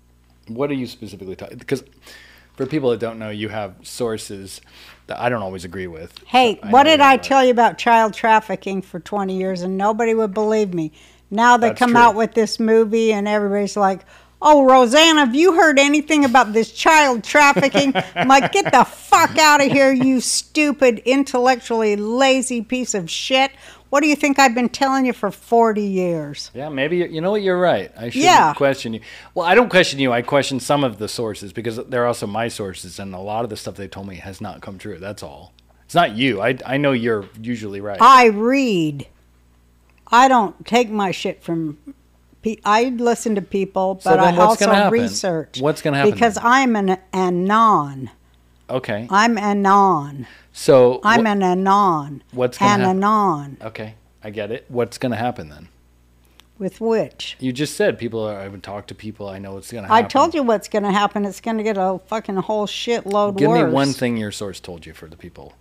What are you specifically talking? Because for people that don't know, you have sources that I don't always agree with. Hey, I what know did that I about- tell you about child trafficking for twenty years and nobody would believe me? Now they That's come true. out with this movie and everybody's like, oh, Roseanne, have you heard anything about this child trafficking? I'm like, get the fuck out of here, you stupid, intellectually lazy piece of shit. What do you think I've been telling you for forty years? Yeah, maybe you you know what, you're right. I shouldn't Yeah. question you. Well, I don't question you. I question some of the sources because they're also my sources, and a lot of the stuff they told me has not come true. That's all. It's not you. I I know you're usually right. I read. I don't take my shit from. pe- I listen to people, So but then I what's also gonna happen? research. What's gonna happen Because then? I'm an anon. Okay. I'm anon. So I'm wh- an anon. What's gonna an happen? anon. okay, I get it. What's going to happen then? With which? You just said people are. I would talk to people. I know what's going to happen. I told you what's going to happen. It's going to get a fucking whole shitload Give worse. me one thing your source told you for the people.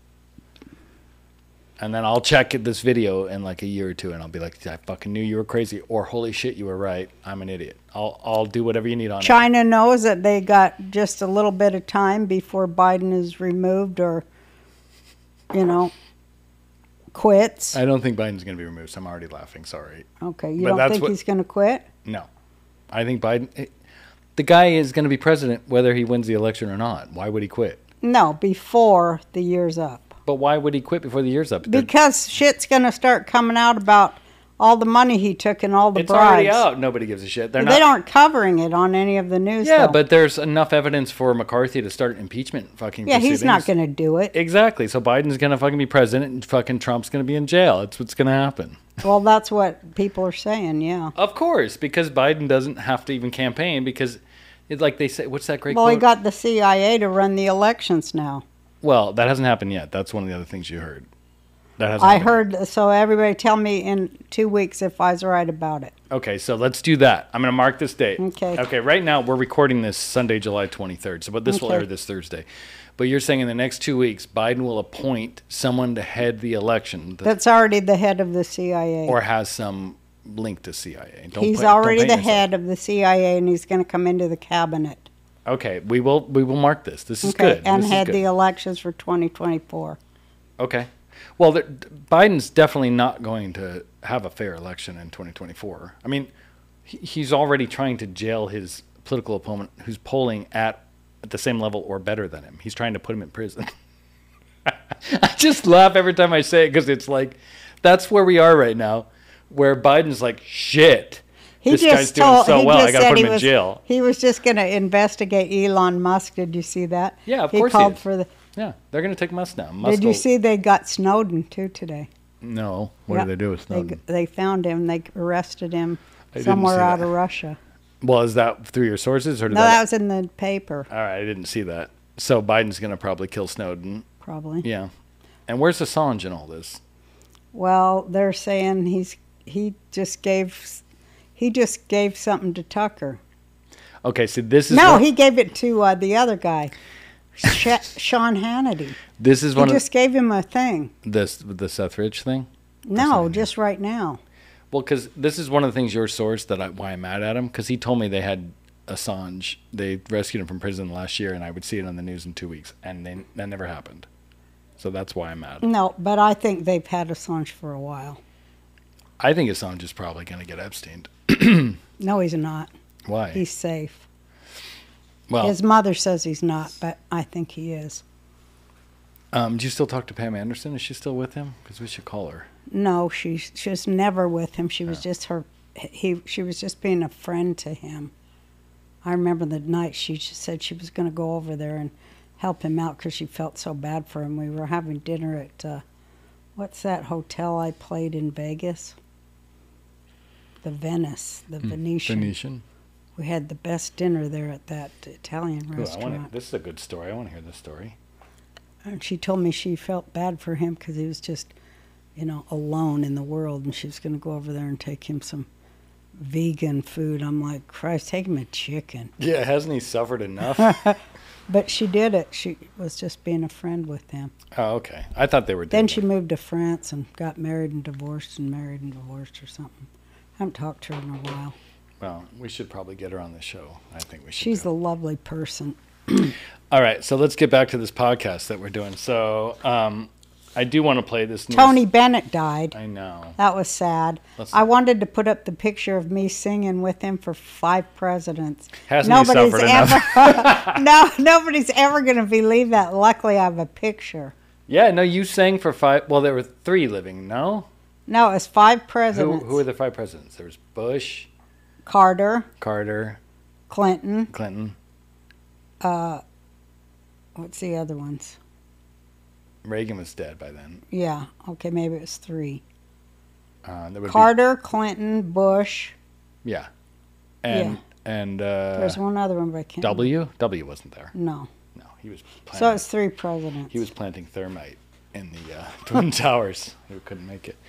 And then I'll check this video in like a year or two, and I'll be like, I fucking knew you were crazy, or holy shit, you were right. I'm an idiot. I'll I'll do whatever you need on it. China knows that they got just a little bit of time before Biden is removed or, you know, quits. I don't think Biden's going to be removed, so I'm already laughing. Sorry. Okay, you But don't that's think what- he's going to quit? No. I think Biden, eh, the guy is going to be president whether he wins the election or not. Why would he quit? No, before the year's up. But why would he quit before the year's up? Because shit's going to start coming out about all the money he took and all the it's bribes. already out. Nobody gives a shit. They're They not. aren't covering it on any of the news. Yeah, though. but there's enough evidence for McCarthy to start impeachment fucking yeah, he's not proceedings. going to do it. Exactly. So Biden's going to fucking be president and fucking Trump's going to be in jail. That's what's going to happen. Well, that's what people are saying. Yeah. Of course, because Biden doesn't have to even campaign because it's like they say, what's that great Well, quote? he got the C I A to run the elections now. well, that hasn't happened yet. That's one of the other things you heard. That hasn't I happened heard, so everybody tell me in two weeks if I was right about it. yet. Okay, so let's do that. I'm going to mark this date. Okay. Okay, right now we're recording this Sunday, July twenty-third. So, but this will Okay. air this Thursday. But you're saying in the next two weeks, Biden will appoint someone to head the election that, That's already the head of the C I A. or has some link to C I A. Don't he's put- don't already paint the yourself. head of the C I A, and he's going to come into the cabinet. Okay, we will we will mark this. This is Okay, good. and This is head good. the elections for twenty twenty-four. Okay. Well, there, Biden's definitely not going to have a fair election in twenty twenty-four. I mean, he, he's already trying to jail his political opponent who's polling at, at the same level or better than him. He's trying to put him in prison. I just laugh every time I say it because it's like, that's where we are right now, where Biden's like, shit, He this just guy's doing told, so he well, just I got to said put he him in was, jail. He was just going to investigate Elon Musk. Did you see that? Yeah, of he course he called is. for the. Yeah, they're going to take Musk now. Musk Did you will- see they got Snowden too today? No. What Yeah. did they do with They, Snowden? they found him. They arrested him I didn't somewhere see out that. of Russia. Well, is that through your sources or did No, that? that was in the paper, All right, I didn't see that. So Biden's going to probably kill Snowden. probably. Yeah. And where's Assange in all this? Well, they're saying he's he just gave he just gave something to Tucker. Okay, so this is No, one, he gave it to uh, the other guy, Sh- Sean Hannity. this is He one just gave him a thing. of this the Seth Rich thing. No, just right now. Well, because this is one of the things your source that I, why I'm mad at him because he told me they had Assange. They rescued him from prison last year, and I would see it on the news in two weeks, and they, that never happened. So that's why I'm mad. No, but I think they've had Assange for a while. I think Assange is probably going to get Epstein. No, he's not. Why? He's safe. well, His mother says he's not, but I think he is. um, do you still talk to Pam Anderson? Is she still with him? Because we should call her. No, she's she was never with him. She was just her. He she was just being a friend to him. I remember the night she just said she was going to go over there and help him out because she felt so bad for him. We were having dinner at uh, what's that hotel I played in Vegas? The Venice, the Venetian. Venetian. We had the best dinner there at that Italian Ooh, I restaurant. wanna, this is a good story. I want to hear this story. And she told me she felt bad for him because he was just, you know, alone in the world, and she was going to go over there and take him some vegan food. I'm like, Christ, take him a chicken. Yeah, hasn't he suffered enough? But she did it. She was just being a friend with him. Oh, okay. I thought they were. Then dating. she moved to France and got married and divorced and married and divorced or something. I haven't talked to her in a while. Well, we should probably get her on the show. I think we should. She's do. a lovely person. All right, so let's get back to this podcast that we're doing. So, um, I do want to play this. New Tony Bennett died. I know. That was sad. Let's- I wanted to put up the picture of me singing with him for five presidents. Hasn't he nobody's suffered ever, no, nobody's ever going to believe that. Luckily, I have a picture. Yeah, no, you sang for five. Well, there were three living. No, No, it's five who presidents. who were the five presidents? There was Bush, Carter, Carter, Clinton. Clinton, Uh, what's the other ones? Reagan was dead by then. Yeah. Okay, maybe it was three. Uh, there would Carter, Clinton, Bush. be, yeah, and and uh, There's one other one, but I can't. W. W wasn't there. No. No, he was. Planting, So it's three presidents. he was planting thermite in the uh, Twin Towers. Who couldn't make it.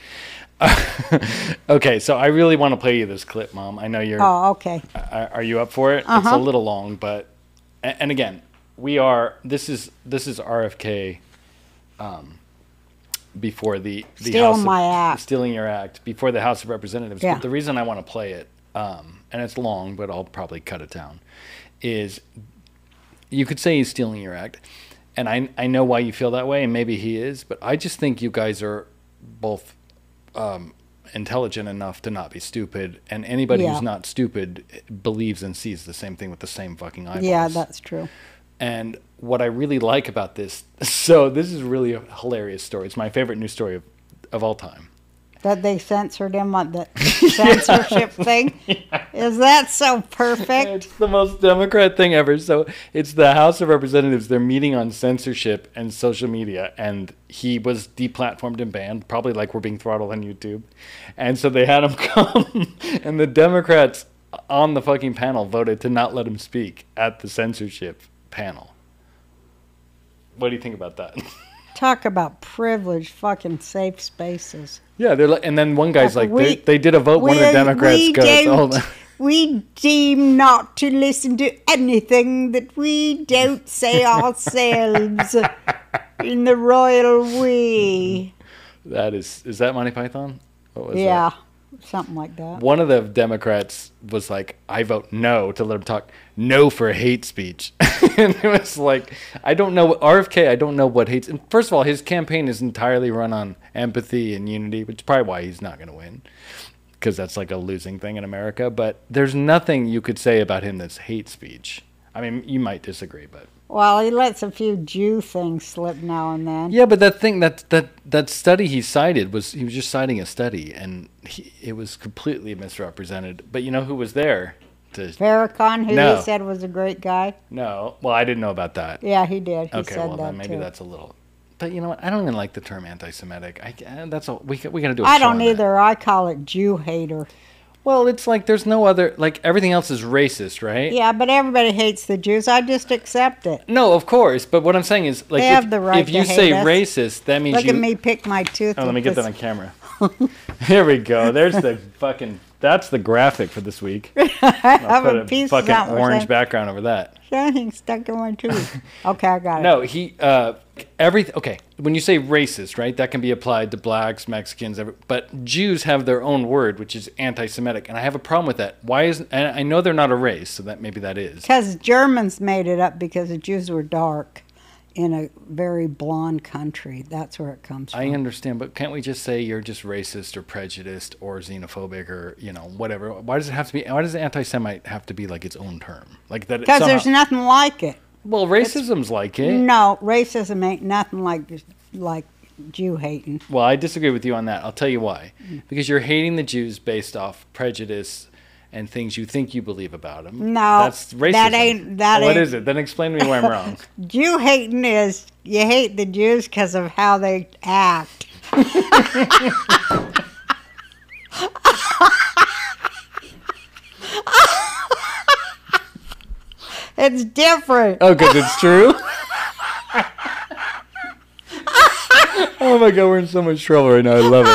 Okay, so I really want to play you this clip, Mom. I know you're. Oh, okay. Are are you up for it? It's Uh-huh. a little long, but a- and again, we are. This is this is R F K. Um, before the, the Stealing House of- my act. stealing your act before the House of Representatives. Yeah. But the reason I want to play it, um, and it's long, but I'll probably cut it down, is you could say he's stealing your act, and I I know why you feel that way, and maybe he is, but I just think you guys are both um, intelligent enough to not be stupid, and anybody Yeah. who's not stupid believes and sees the same thing with the same fucking eyeballs. Yeah, that's true. And what I really like about this, so this is really a hilarious story. It's my favorite news story of, of all time. That they censored him on the censorship thing. Is that so perfect? It's the most Democrat thing ever. So it's the House of Representatives. They're meeting on censorship and social media, and he was deplatformed and banned, probably like we're being throttled on YouTube. And so they had him come, and the Democrats on the fucking panel voted to not let him speak at the censorship panel. What do you think about that? Talk about privileged fucking safe spaces. Yeah, they're like, and then one guy's like, We- they, they did a vote. One of the we- Democrats we goes, don't- oh, We deem not to listen to anything that we don't say ourselves in the royal we. that is, is that Monty Python? What was Yeah, that? something like that. One of the Democrats was like, I vote no to let him talk. No for hate speech. And it was like, I don't know. R F K, I don't know what hates. And first of all, his campaign is entirely run on empathy and unity, which is probably why he's not going to win. Because that's like a losing thing in America. But there's nothing you could say about him that's hate speech. I mean, you might disagree, but. Well, he lets a few Jew things slip now and then. Yeah, but that thing, that that that study he cited was, he was just citing a study, and he, it was completely misrepresented. But you know who was there? To, Farrakhan, who No. he said was a great guy. no, well, I didn't know about that. Yeah, he did. He Okay, said well that then maybe too. that's a little. But you know what? I don't even like the term anti-Semitic. I uh, that's a we we got to do. A I show don't on that. either. I call it Jew hater. Well, it's like there's no other, like everything else is racist, right? Yeah, but everybody hates the Jews. I just accept it. No, of course. But what I'm saying is, like, They if, have the right if you to hate say us. racist, that means Look you. at me pick my tooth. Oh, let with me get that this- on camera. Here we go. There's the fucking. That's the graphic for this week. I I'll have put a a piece fucking of something orange saying, background over that. something stuck in my tooth. Okay, I got it. No, he. Uh, every okay. When you say racist, right? That can be applied to blacks, Mexicans, every, but Jews have their own word, which is anti-Semitic, and I have a problem with that. Why is? And I know they're not a race, so that maybe that is. Because Germans made it up because the Jews were dark in a very blonde country. That's where it comes from. I understand, but can't we just say you're just racist or prejudiced or xenophobic or you know whatever? Why does it have to be? Why does anti-Semite have to be like its own term? Like that? it Because somehow- there's nothing like it. well, racism's like it. No, racism ain't nothing like like Jew hating. Well, I disagree with you on that. I'll tell you why. Because you're hating the Jews based off prejudice and things you think you believe about them. No, that's racism. that ain't- that What ain't- is it? Then explain to me why I'm wrong. Jew hating is you hate the Jews because of how they act. It's different. Oh, because it's true. Oh my God, we're in so much trouble right now. I love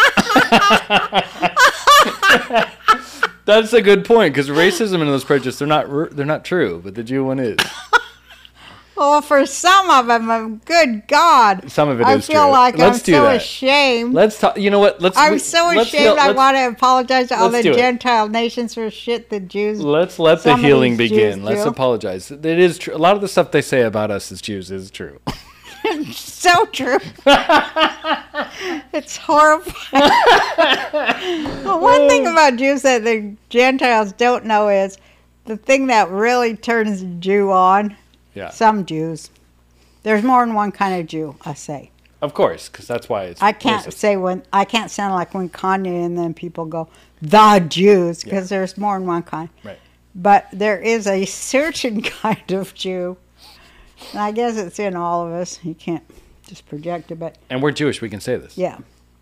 it. That's a good point because racism and those prejudices they're not r- they're not true, but the Jew one is. Well, for some of them, good God. Some of it I is feel true. like Let's I'm do so that. ashamed. Let's talk. You know what? Let's. I'm we- so let's ashamed. heal- I let's- want to apologize to all the let's do it. Gentile nations for shit the Jews. Let's let the some of healing these begin. Jews Let's do. apologize. It is true. A lot of the stuff they say about us as Jews is true. So true. It's horrifying. Well, one thing about Jews that the Gentiles don't know is the thing that really turns a Jew on. Yeah. Some Jews. There's more than one kind of Jew, I say. Of course, because that's why it's. I can't racist. say when I can't sound like when Kanye and then people go the Jews because Yeah. there's more than one kind. Right. But there is a certain kind of Jew, and I guess it's in all of us. You can't just project it, but And we're Jewish. We can say this. yeah.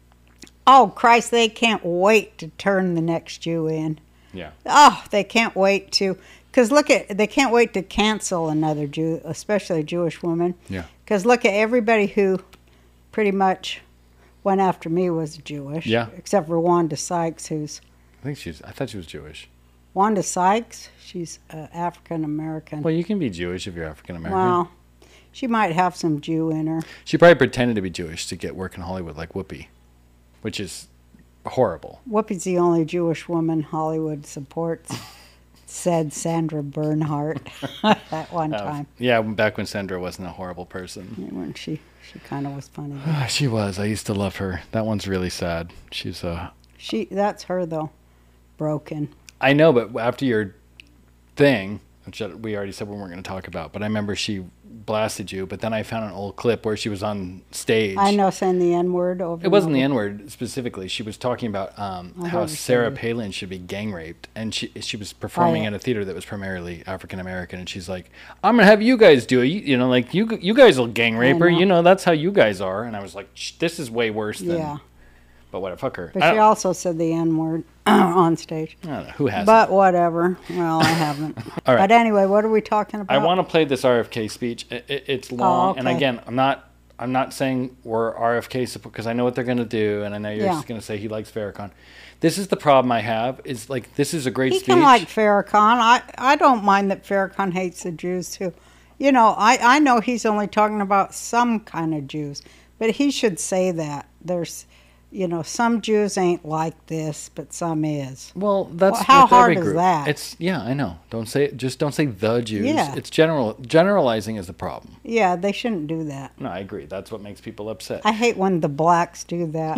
Oh Christ, they can't wait to turn the next Jew in. Yeah. Oh, they can't wait to, because look at, they can't wait to cancel another Jew, especially a Jewish woman. Yeah. Because look at everybody who pretty much went after me was Jewish. Yeah. Except for Wanda Sykes, who's, I think she's. I thought she was Jewish. Wanda Sykes, she's uh, African American. Well, you can be Jewish if you're African American. Well, she might have some Jew in her. She probably pretended to be Jewish to get work in Hollywood, like Whoopi, which is horrible. Whoopi's the only Jewish woman Hollywood supports, said Sandra Bernhardt at one Uh, time. yeah, back when Sandra wasn't a horrible person. When she, she kind of was funny. Ah, she was. I used to love her. That one's really sad. She's uh She, that's her though, broken. I know, but after your thing, which we already said we weren't going to talk about, but I remember she blasted you. But then I found an old clip where she was on stage. I know, saying the N word over. It wasn't the and N word specifically. She was talking about um, I how heard her Sarah say it. Palin should be gang raped, and she she was performing Oh, yeah. in a theater that was primarily African American, and she's like, "I'm gonna have you guys do it. You, you know, like you you guys will gang rape her. know. You know, that's how you guys are." And I was like, Shh, "This is way worse than." Yeah, But what? Fuck her. but I she don't- also said the N word on stage. I don't know who has. But whatever. Well, I haven't. All right. But anyway, what are we talking about? I want to play this R F K speech. It, it, it's long, and Oh, okay. again, I'm not. I'm not saying we're R F K support because I know what they're going to do, and I know you're Yeah. just going to say he likes Farrakhan. This is the problem I have. Is like this is a great He speech. can like Farrakhan. I, I don't mind that Farrakhan hates the Jews too. You know, I, I know he's only talking about some kind of Jews, but he should say that. There's, you know, some Jews ain't like this, but some is. Well, that's Well, how with every hard is group. that? It's yeah, I know. Don't say just don't say the Jews. Yeah. It's general generalizing is the problem. Yeah, they shouldn't do that. No, I agree. That's what makes people upset. I hate when the blacks do that.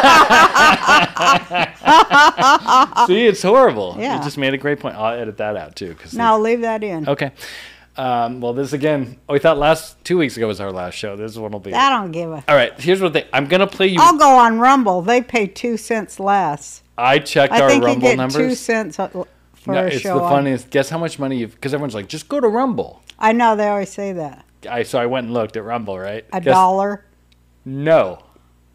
See, it's horrible. Yeah. You just made a great point. I'll edit that out too. Cause No, leave that in. Okay. Um, well, this again. We thought last two weeks ago was our last show. This one will be. I don't give a. All right. Here's what they. I'm gonna play you. I'll go on Rumble. They pay two cents less. I checked I our think you Rumble get numbers. two cents a- for No, a it's show. the on- funniest. Guess how much money you've? Because everyone's like, just go to Rumble. I know they always say that. I so I went and looked at Rumble. Right. A Guess- dollar. No.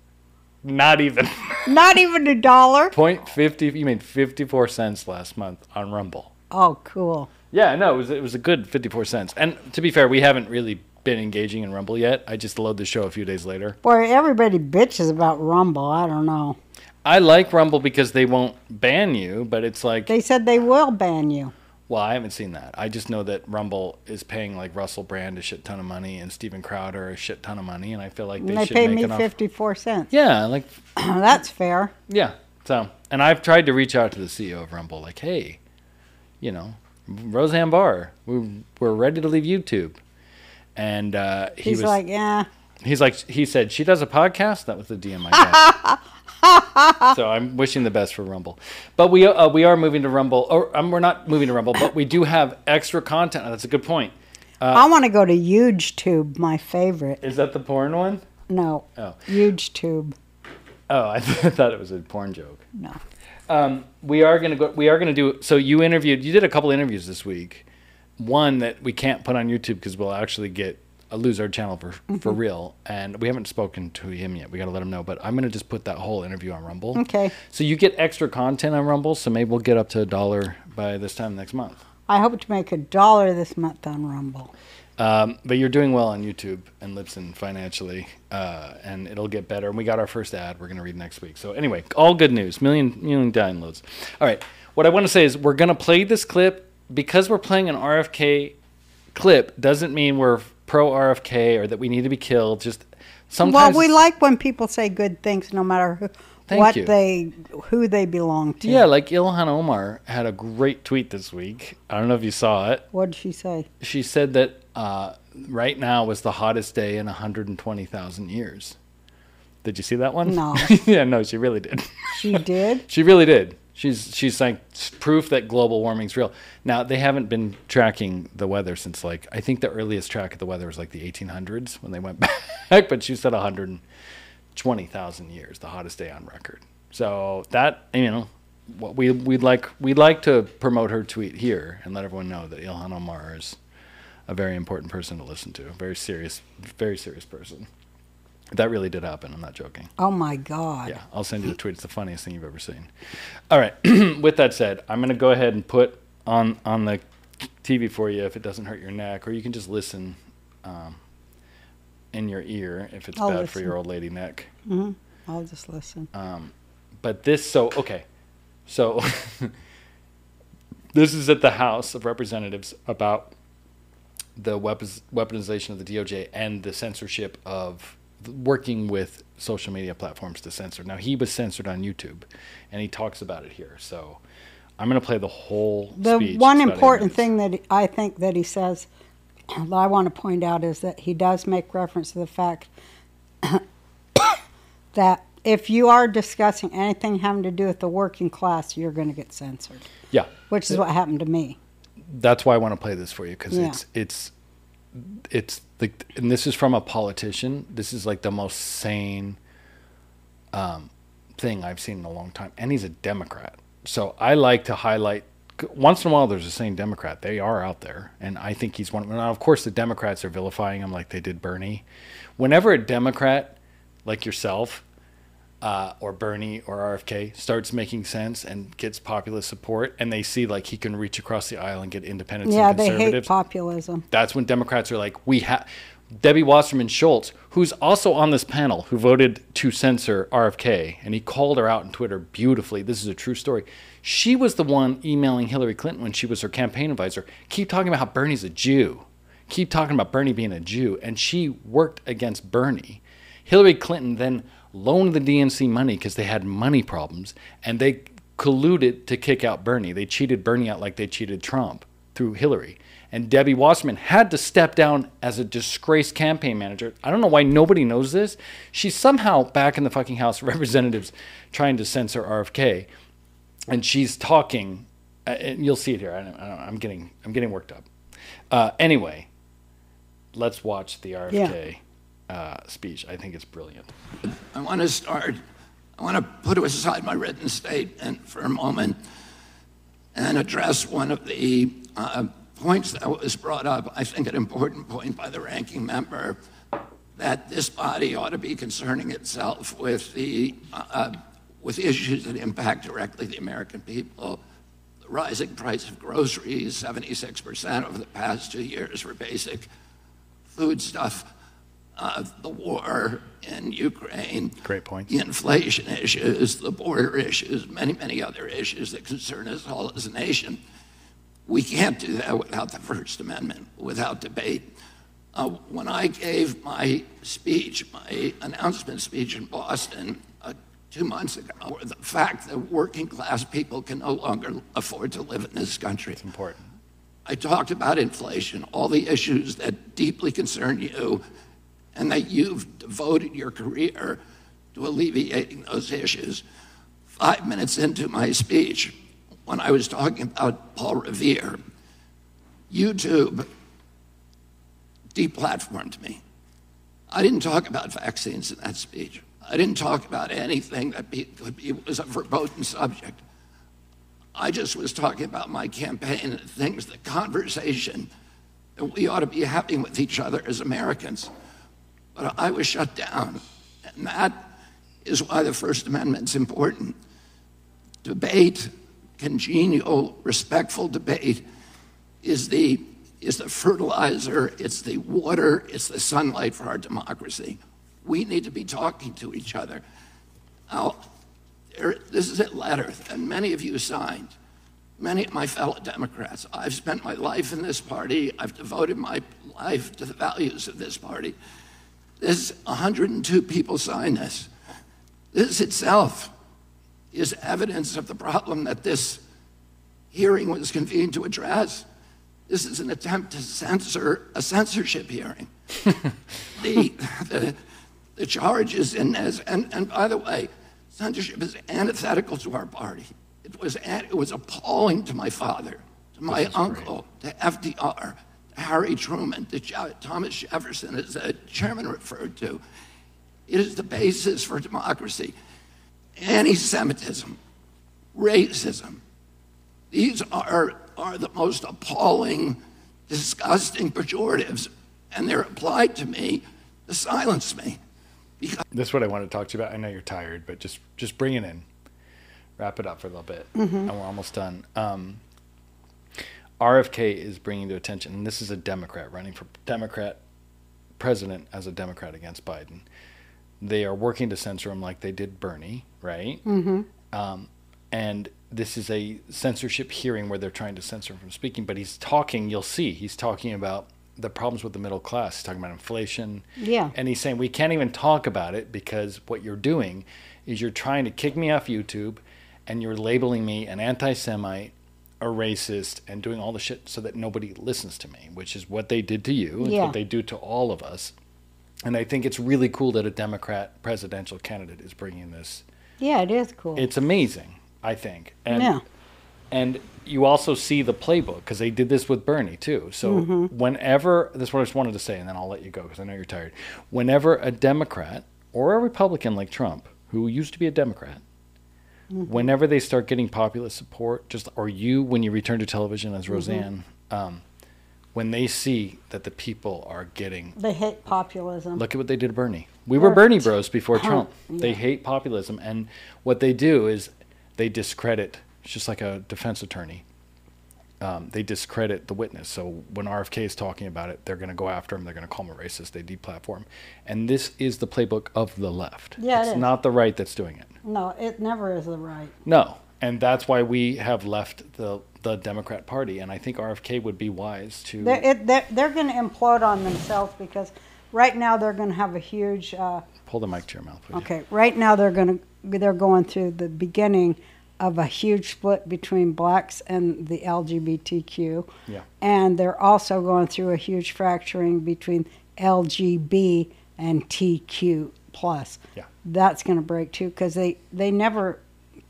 Not even. Not even a dollar. Point fifty. You made fifty four cents last month on Rumble. Oh, cool. Yeah, no, it was it was a good fifty four cents. And to be fair, we haven't really been engaging in Rumble yet. I just load the show a few days later. Boy, everybody bitches about Rumble. I don't know. I like Rumble because they won't ban you, but it's like, They said they will ban you. well, I haven't seen that. I just know that Rumble is paying like Russell Brand a shit ton of money and Steven Crowder a shit ton of money, and I feel like they, And they should pay make me enough. fifty-four cents. Yeah, like That's fair. yeah. So, and I've tried to reach out to the C E O of Rumble, like, hey, you know, Roseanne Barr, we we're ready to leave YouTube, and uh, he He's was like, yeah. he's like he said she does a podcast. That was the D M I got. So I'm wishing the best for Rumble, but we uh, we are moving to Rumble, or um, we're not moving to Rumble, but we do have extra content. That's a good point. I want to go to HugeTube, my favorite. Is that the porn one? No. Oh. HugeTube. Oh, I th- thought it was a porn joke. No. Um, we are gonna go. We are gonna do. So you interviewed. You did a couple interviews this week. One that we can't put on YouTube because we'll actually get uh, lose our channel for for real. And we haven't spoken to him yet. We got to let him know. But I'm gonna just put that whole interview on Rumble. Okay. So you get extra content on Rumble. So maybe we'll get up to a dollar by this time next month. I hope to make a dollar this month on Rumble. Um, but you're doing well on YouTube and Libsyn financially, uh, and it'll get better. And we got our first ad we're going to read next week. So anyway, all good news, million million downloads. All right, what I want to say is we're going to play this clip because we're playing an R F K clip. Doesn't mean we're pro R F K or that we need to be killed. Just sometimes. Well, we like when people say good things, no matter who, Thank what you. they, who they belong to. Yeah, like Ilhan Omar had a great tweet this week. I don't know if you saw it. What did she say? She said that uh, right now was the hottest day in one hundred twenty thousand years. Did you see that one? No. Yeah, no, she really did. She did? She really did. She's she's like proof that global warming's real. Now, they haven't been tracking the weather since, like, I think the earliest track of the weather was like the eighteen hundreds when they went back, but she said one hundred twenty thousand years, the hottest day on record. So that, you know, what we we'd like we'd like to promote her tweet here and let everyone know that Ilhan Omar is a very important person to listen to, a very serious, very serious person. That really did happen. I'm not joking. Oh, my God. Yeah, I'll send you the tweet. It's the funniest thing you've ever seen. All right. With that said, I'm going to go ahead and put on, on the T V for you if it doesn't hurt your neck, or you can just listen um, in your ear if it's I'll bad for listen. your old lady neck. hmm I'll just listen. Um, but this, so, okay. So this is at the House of Representatives about the weapons, weaponization of the D O J and the censorship of working with social media platforms to censor. Now, he was censored on YouTube, and he talks about it here. So I'm going to play the whole The speech. one It's about eight important minutes. thing that he- I think that he says that I want to point out is that he does make reference to the fact that if you are discussing anything having to do with the working class, you're going to get censored, Yeah, which is what happened to me. that's why I want to play this for you, because Yeah. it's it's it's the and this is from a politician. This is like the most sane um, thing I've seen in a long time, and he's a Democrat. So I like to highlight. Once in a while, there's a sane Democrat. They are out there, and I think he's one. Now, of course, the Democrats are vilifying him like they did Bernie. Whenever a Democrat like yourself uh, or Bernie or R F K starts making sense and gets populist support, and they see like he can reach across the aisle and get independents Yeah, and they hate conservatives, populism. that's when Democrats are like, we have Debbie Wasserman Schultz, who's also on this panel, who voted to censor R F K, and he called her out on Twitter beautifully. This is a true story. She was the one emailing Hillary Clinton when she was her campaign advisor. Keep talking about how Bernie's a Jew. Keep talking about Bernie being a Jew. And she worked against Bernie. Hillary Clinton then loaned the D N C money because they had money problems, and they colluded to kick out Bernie. They cheated Bernie out like they cheated Trump through Hillary. And Debbie Wasserman had to step down as a disgraced campaign manager. I don't know why nobody knows this. She's somehow back in the fucking House of Representatives trying to censor R F K. And she's talking, uh, and you'll see it here. I don't, I don't, I'm getting, I'm getting worked up. Uh, anyway, let's watch the R F K uh, speech. I think it's brilliant. I want to start, I want to put aside my written statement for a moment and address one of the uh, points that was brought up, I think an important point by the ranking member, that this body ought to be concerning itself with the uh, with issues that impact directly the American people. The rising price of groceries, seventy-six percent over the past two years for basic foodstuff, uh, the war in Ukraine, Great point. the inflation issues, the border issues, many, many other issues that concern us all as a nation. We can't do that without the First Amendment, without debate. Uh, when I gave my speech, my announcement speech in Boston uh, two months ago, the fact that working class people can no longer afford to live in this country. It's important. I talked about inflation, all the issues that deeply concern you, and that you've devoted your career to alleviating those issues. Five minutes into my speech, when I was talking about Paul Revere, YouTube deplatformed me. I didn't talk about vaccines in that speech. I didn't talk about anything that be, could be was a verboten subject. I just was talking about my campaign and things, the conversation that we ought to be having with each other as Americans. But I was shut down, and that is why the First Amendment is important. Debate, congenial, respectful debate is the is the fertilizer, it's the water, it's the sunlight for our democracy. We need to be talking to each other. Now, there, this is a letter that many of you signed many of my fellow Democrats. I've spent my life in this party. I've devoted my life to the values of this party. This one hundred two people signed this. This itself is evidence of the problem that this hearing was convened to address. This is an attempt to censor a censorship hearing. the, the, the charges in this, and, and by the way, censorship is antithetical to our party. It was, it was appalling to my father, to my uncle, great. to F D R, to Harry Truman, to Thomas Jefferson, as the chairman referred to. It is the basis for democracy. Anti-Semitism, racism, these are, are the most appalling, disgusting pejoratives, and they're applied to me to silence me. Because this is what I want to talk to you about. I know you're tired, but just, just bring it in. Wrap it up for a little bit, mm-hmm. and we're almost done. Um, R F K is bringing to attention, and this is a Democrat running for Democrat president as a Democrat against Biden. They are working to censor him like they did Bernie, right? Mm-hmm. Um, and this is a censorship hearing where they're trying to censor him from speaking, but he's talking, you'll see, he's talking about the problems with the middle class. He's talking about inflation. Yeah. And he's saying, we can't even talk about it because what you're doing is you're trying to kick me off YouTube and you're labeling me an anti-Semite, a racist, and doing all the shit so that nobody listens to me, which is what they did to you. It's yeah. what they do to all of us. And I think it's really cool that a Democrat presidential candidate is bringing this. Yeah, it is cool. It's amazing, I think. And, yeah. And you also see the playbook, because they did this with Bernie, too. So mm-hmm. whenever, this is what I just wanted to say, and then I'll let you go, because I know you're tired. Whenever a Democrat or a Republican like Trump, who used to be a Democrat, mm-hmm. whenever they start getting populist support, just or you, when you return to television as Roseanne, mm-hmm. um, when they see that the people are getting... They hate populism. Look at what they did to Bernie. We were Bernie bros before Trump. Yeah. They hate populism. And what they do is they discredit, it's just like a defense attorney. Um, they discredit the witness. So when R F K is talking about it, they're going to go after him. They're going to call him a racist. They deplatform. And this is the playbook of the left. Yeah, it's it is. not the right that's doing it. No, it never is the right. No. And that's why we have left the the Democrat Party. And I think R F K would be wise to... They're, it, they're, they're going to implode on themselves because right now they're going to have a huge... Uh, Pull the mic to your mouth, please. Okay. Right now they're going to they're going through the beginning of a huge split between blacks and the L G B T Q. Yeah. And they're also going through a huge fracturing between L G B and T Q plus. Yeah. That's going to break too because they, they never...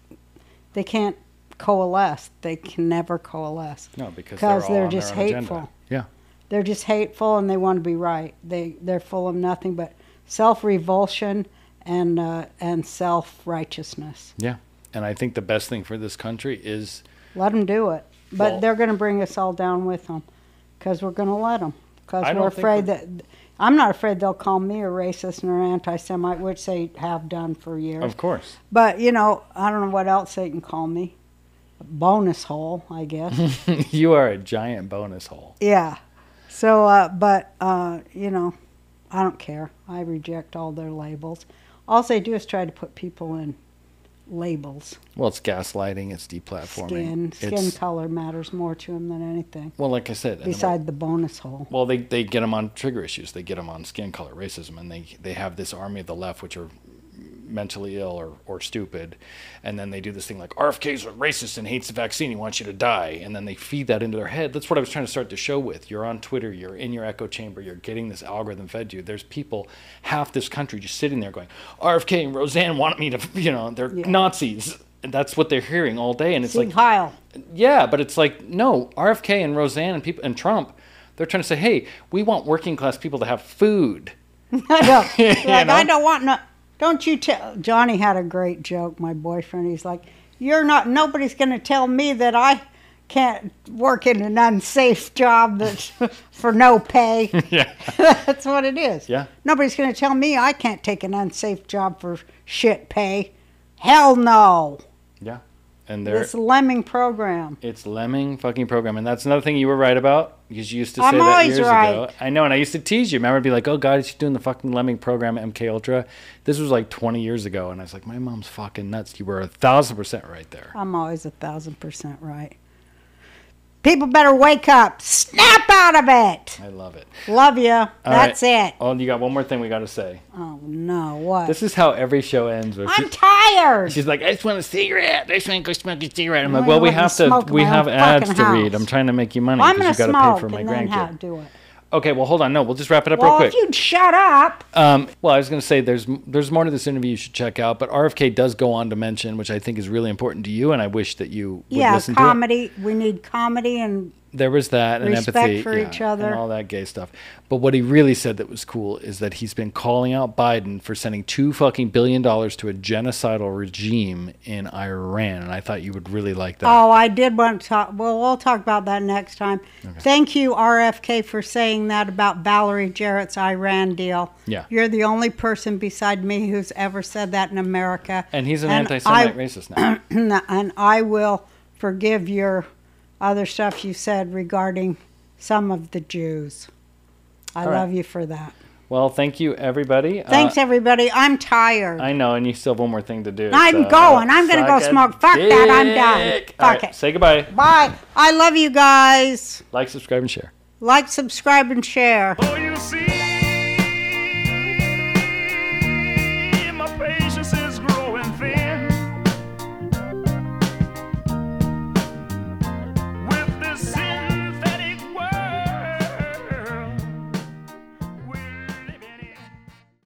They can't coalesce. They can never coalesce. No, because they're, all they're on just their own hateful. agenda. Yeah. They're just hateful and they want to be right. They they're full of nothing but self-revulsion and uh, and self-righteousness. Yeah. And I think the best thing for this country is... Let them do it. But Well- they're going to bring us all down with them because we're going to let them. Because I we're don't think afraid we're- that... I'm not afraid they'll call me a racist and an anti-Semite, which they have done for years. Of course. But, you know, I don't know what else they can call me. Bonus hole, I guess. You are a giant bonus hole. Yeah. So, uh, but, uh, you know, I don't care. I reject all their labels. All they do is try to put people in labels. Well, it's gaslighting. It's deplatforming. Skin, skin it's, color matters more to them than anything. Well, like I said. and Beside the bonus hole. Well, they, they get them on trigger issues. They get them on skin color, racism, and they they have this army of the left, which are mentally ill or, or stupid, and then they do this thing like R F K's a racist and hates the vaccine. He wants you to die, and then they feed that into their head. That's what I was trying to start the show with. You're on Twitter. You're in your echo chamber. You're getting this algorithm fed you. There's people, half this country, just sitting there going, R F K and Roseanne wanted me to, you know, they're Yeah. Nazis. And that's what they're hearing all day, and it's Sieg like, Heil. yeah, but it's like, no, R F K and Roseanne and people and Trump, they're trying to say, hey, we want working class people to have food. I know. Like, know? I don't want no. Don't you tell. Johnny had a great joke, my boyfriend. He's like, you're not, nobody's going to tell me that I can't work in an unsafe job that's for no pay. Yeah. That's what it is. Yeah. Nobody's going to tell me I can't take an unsafe job for shit pay. Hell no. Yeah. And they're, This lemming program. it's lemming fucking program. And that's another thing you were right about, because you used to say I'm that always years right. ago. I know, and I used to tease you. Remember, I'd be like, oh, God, she's doing the fucking lemming program at M K Ultra. This was like twenty years ago, and I was like, my mom's fucking nuts. You were a thousand percent right there. I'm always a thousand percent right. People better wake up. Snap out of it. I love it. Love you. All That's right. it. Oh, you got one more thing we got to say. Oh, no. What? This is how every show ends. With I'm tired. She's like, I just want a cigarette. I just want to go smoke a cigarette. I'm Well, like, well, you we let me have to. smoke in We my have own ads fucking to read. house. I'm trying to make you money Well, I'm because going you to got to pay smoke for my and then how grandkid. do it. Okay, well, hold on. No, we'll just wrap it up Well, real if quick. you'd shut up. Um, well, I was going to say there's there's more to this interview you should check out, but R F K does go on to mention, which I think is really important to you, and I wish that you would Yeah, listen to it. comedy. We need comedy and There was that and Respect empathy for yeah, each other. and all that gay stuff. But what he really said that was cool is that he's been calling out Biden for sending two fucking billion dollars to a genocidal regime in Iran, and I thought you would really like that. Oh, I did want to talk. Well, we'll talk about that next time. Thank you, R F K, for saying that about Valerie Jarrett's Iran deal. Yeah. You're the only person beside me who's ever said that in America. And he's an And anti-Semite I- racist now. And I will forgive your other stuff you said regarding some of the Jews. I All right. love you for that. Well, thank you, everybody. Thanks, Uh, everybody. I'm tired. I know, and you still have one more thing to do. I'm so, going. I'm gonna go suck a smoke. Fuck that. I'm done. dick. Fuck All right, it. Say goodbye. Bye. I love you guys. Like, subscribe, and share. Like, subscribe, and share. Oh, you see.